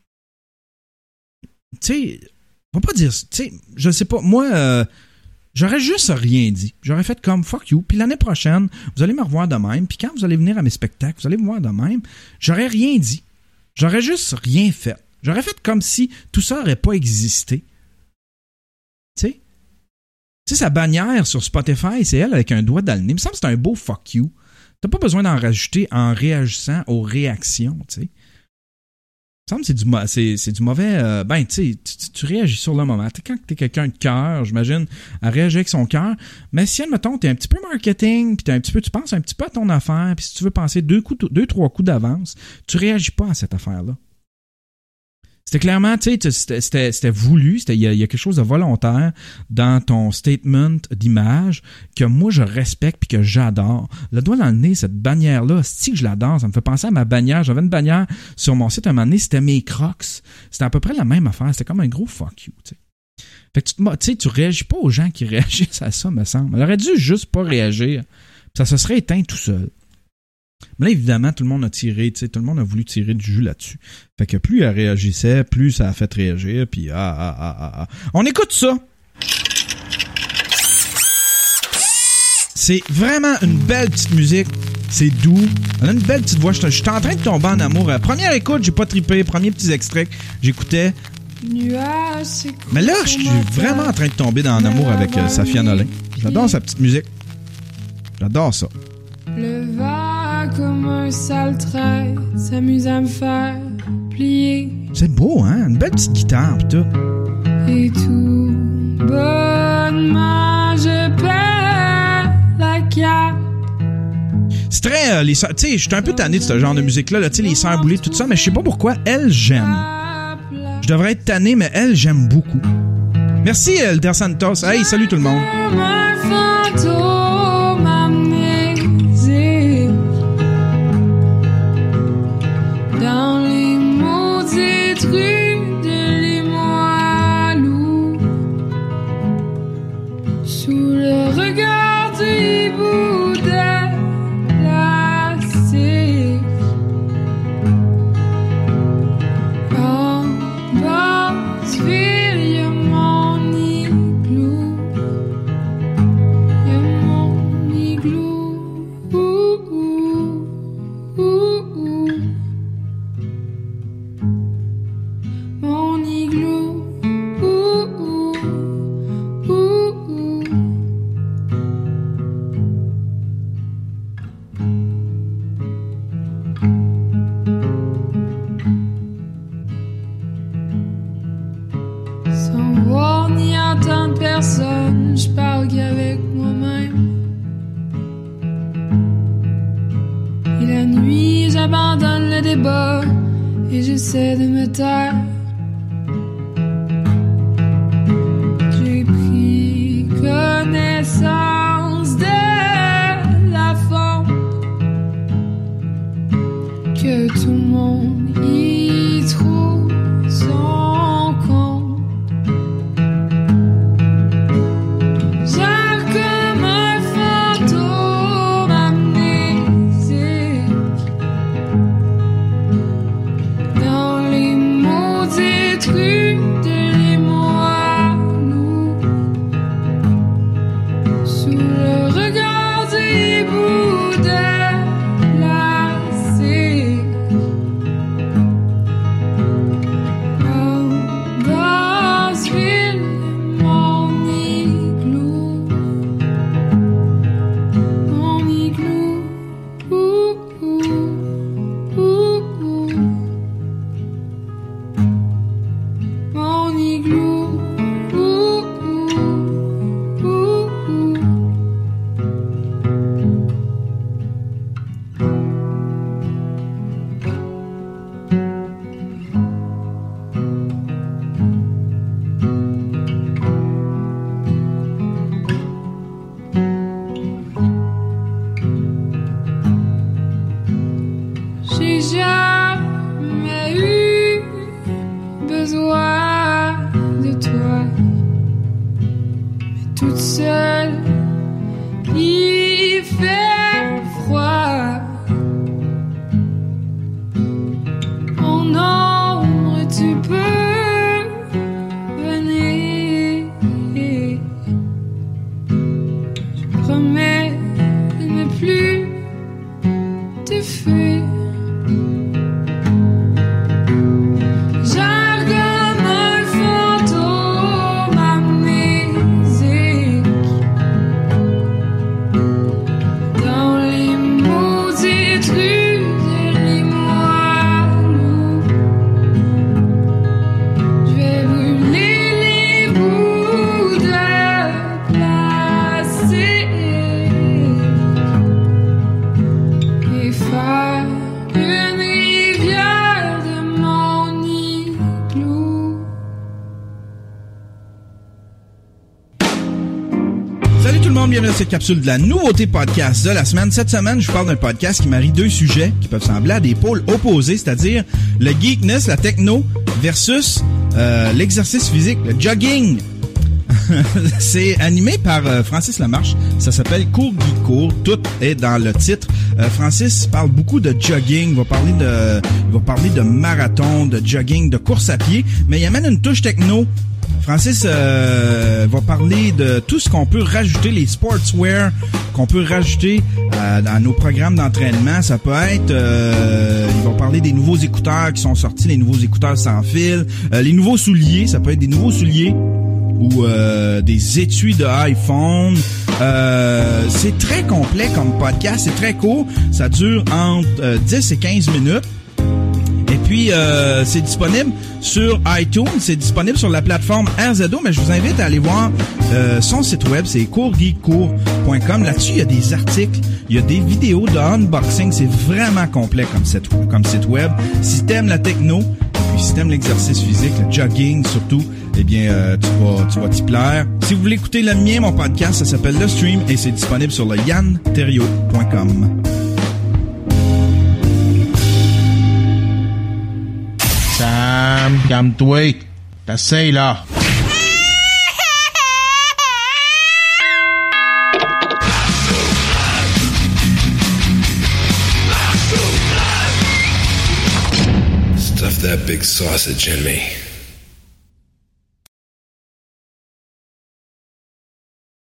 Tu sais, on va pas dire... Tu sais, je sais pas, moi... Euh, J'aurais juste rien dit. J'aurais fait comme fuck you. Puis l'année prochaine, vous allez me revoir de même. Puis quand vous allez venir à mes spectacles, vous allez me voir de même. J'aurais rien dit. J'aurais juste rien fait. J'aurais fait comme si tout ça n'aurait pas existé. Tu sais? Tu sais, sa bannière sur Spotify, c'est elle avec un doigt dans le nez. Il me semble que c'est un beau fuck you. T'as pas besoin d'en rajouter en réagissant aux réactions, tu sais. Il me semble que c'est du, c'est, c'est du mauvais... Euh, ben, tu sais, tu, tu réagis sur le moment. T'sais, quand t'es quelqu'un de cœur, j'imagine, à réagir avec son cœur. Mais si, admettons, t'es un petit peu marketing, puis t'es un petit peu, tu penses un petit peu à ton affaire, puis si tu veux penser deux, coups, deux trois coups d'avance, tu réagis pas à cette affaire-là. C'était clairement, tu sais, c'était, c'était, c'était voulu, c'était, il y a, y a quelque chose de volontaire dans ton statement d'image que moi je respecte puis que j'adore. Le doigt dans le nez, cette bannière-là, c'est que je l'adore, ça me fait penser à ma bannière. J'avais une bannière sur mon site un moment donné, c'était mes Crocs. C'était à peu près la même affaire, c'était comme un gros fuck you, tu sais. Fait que tu te, tu sais, tu réagis pas aux gens qui réagissent à ça, me semble. Elle aurait dû juste pas réagir, ça se serait éteint tout seul. Mais là, évidemment, tout le monde a tiré, tu sais, tout le monde a voulu tirer du jus là-dessus. Fait que plus elle réagissait, plus ça a fait réagir, puis ah, ah, ah, ah, ah. On écoute ça! C'est vraiment une belle petite musique. C'est doux. Elle a une belle petite voix. Je suis en train de tomber en amour. Première écoute, j'ai pas trippé. Premier petit extrait, j'écoutais. Mais là, je suis vraiment en train de tomber dans en amour avec euh, Safia Nolin. J'adore sa petite musique. J'adore ça. Le va comme un sale trait, s'amuse à me faire plier. C'est beau, hein? Une belle petite guitare, pis tout. Et tout bonnement, je perds la carte. C'est très... Euh, les sœurs... Tu sais, je suis un peu tanné de ce genre de musique-là, là, tu sais, les sœurs boulées, tout ça, mais je sais pas pourquoi. Elle, j'aime. Je devrais être tanné, mais elle, j'aime beaucoup. Merci, Elder Santos. Hey, salut tout le monde. Un fantôme amnésique dans les maudites rues de Limoilou, sous le regard du hibou de plastique. En Basse-Ville, y a mon igloo, y a mon igloo, ouh, ouh, ouh, ouh. Mon igloo, ouh, ouh, ouh, ouh. Sans voir ni entendre personne, je parle qu'avec moi-même. Et la nuit, j'abandonne le débat et j'essaie de me taire. J'ai pris connaissance de la forme que tout le monde y trouve son compte. Genre comme un fantôme amnésique dans les maudites rues de Limoilou, sous le regard du hibou de plastique. En Basse-Ville, mon igloo, mon igloo, ouh, ouh, ouh, ouh. Mon igloo, ouh, ouh, ouh, ouh. J'ai jamais eu besoin de toi, mais toute seule, il fait froid. En ombre, tu peux venir. Je promets de ne plus te fuir. Genre comme un fantôme amnésique dans les maudites rues de Limoilou. Je vais brûler les bouts de plastique et faire une rivière de mon igloo. Salut tout le monde, bienvenue dans cette capsule de la nouveauté podcast de la semaine. Cette semaine, je vous parle d'un podcast qui marie deux sujets qui peuvent sembler à des pôles opposés, c'est-à-dire le geekness, la techno, versus euh, l'exercice physique, le jogging. C'est animé par euh, Francis Lamarche. Ça s'appelle Cool Geek Cool. Tout est dans le titre. Euh, Francis parle beaucoup de jogging. Il va parler de, il va parler de marathon, de jogging, de course à pied. Mais il amène une touche techno. Francis euh, va parler de tout ce qu'on peut rajouter, les sportswear qu'on peut rajouter euh, dans nos programmes d'entraînement. Ça peut être, euh, il va parler des nouveaux écouteurs qui sont sortis, les nouveaux écouteurs sans fil, euh, les nouveaux souliers. Ça peut être des nouveaux souliers ou euh, des étuis de iPhone. Euh, c'est très complet comme podcast, c'est très court. Ça dure entre euh, dix et quinze minutes. Et puis, euh, c'est disponible sur iTunes, c'est disponible sur la plateforme R Z O, mais je vous invite à aller voir euh, son site web, c'est cours geek cours point com. Là-dessus, il y a des articles, il y a des vidéos de unboxing, c'est vraiment complet comme site, comme site web. Si t'aimes la techno, puis si t'aimes l'exercice physique, le jogging surtout, eh bien, euh, tu vas, tu vas t'y plaire. Si vous voulez écouter le mien, mon podcast, ça s'appelle Le Stream et c'est disponible sur le yann terriot point com. Sam, calme-toi. T'essayes, là. Stuff that big sausage in me.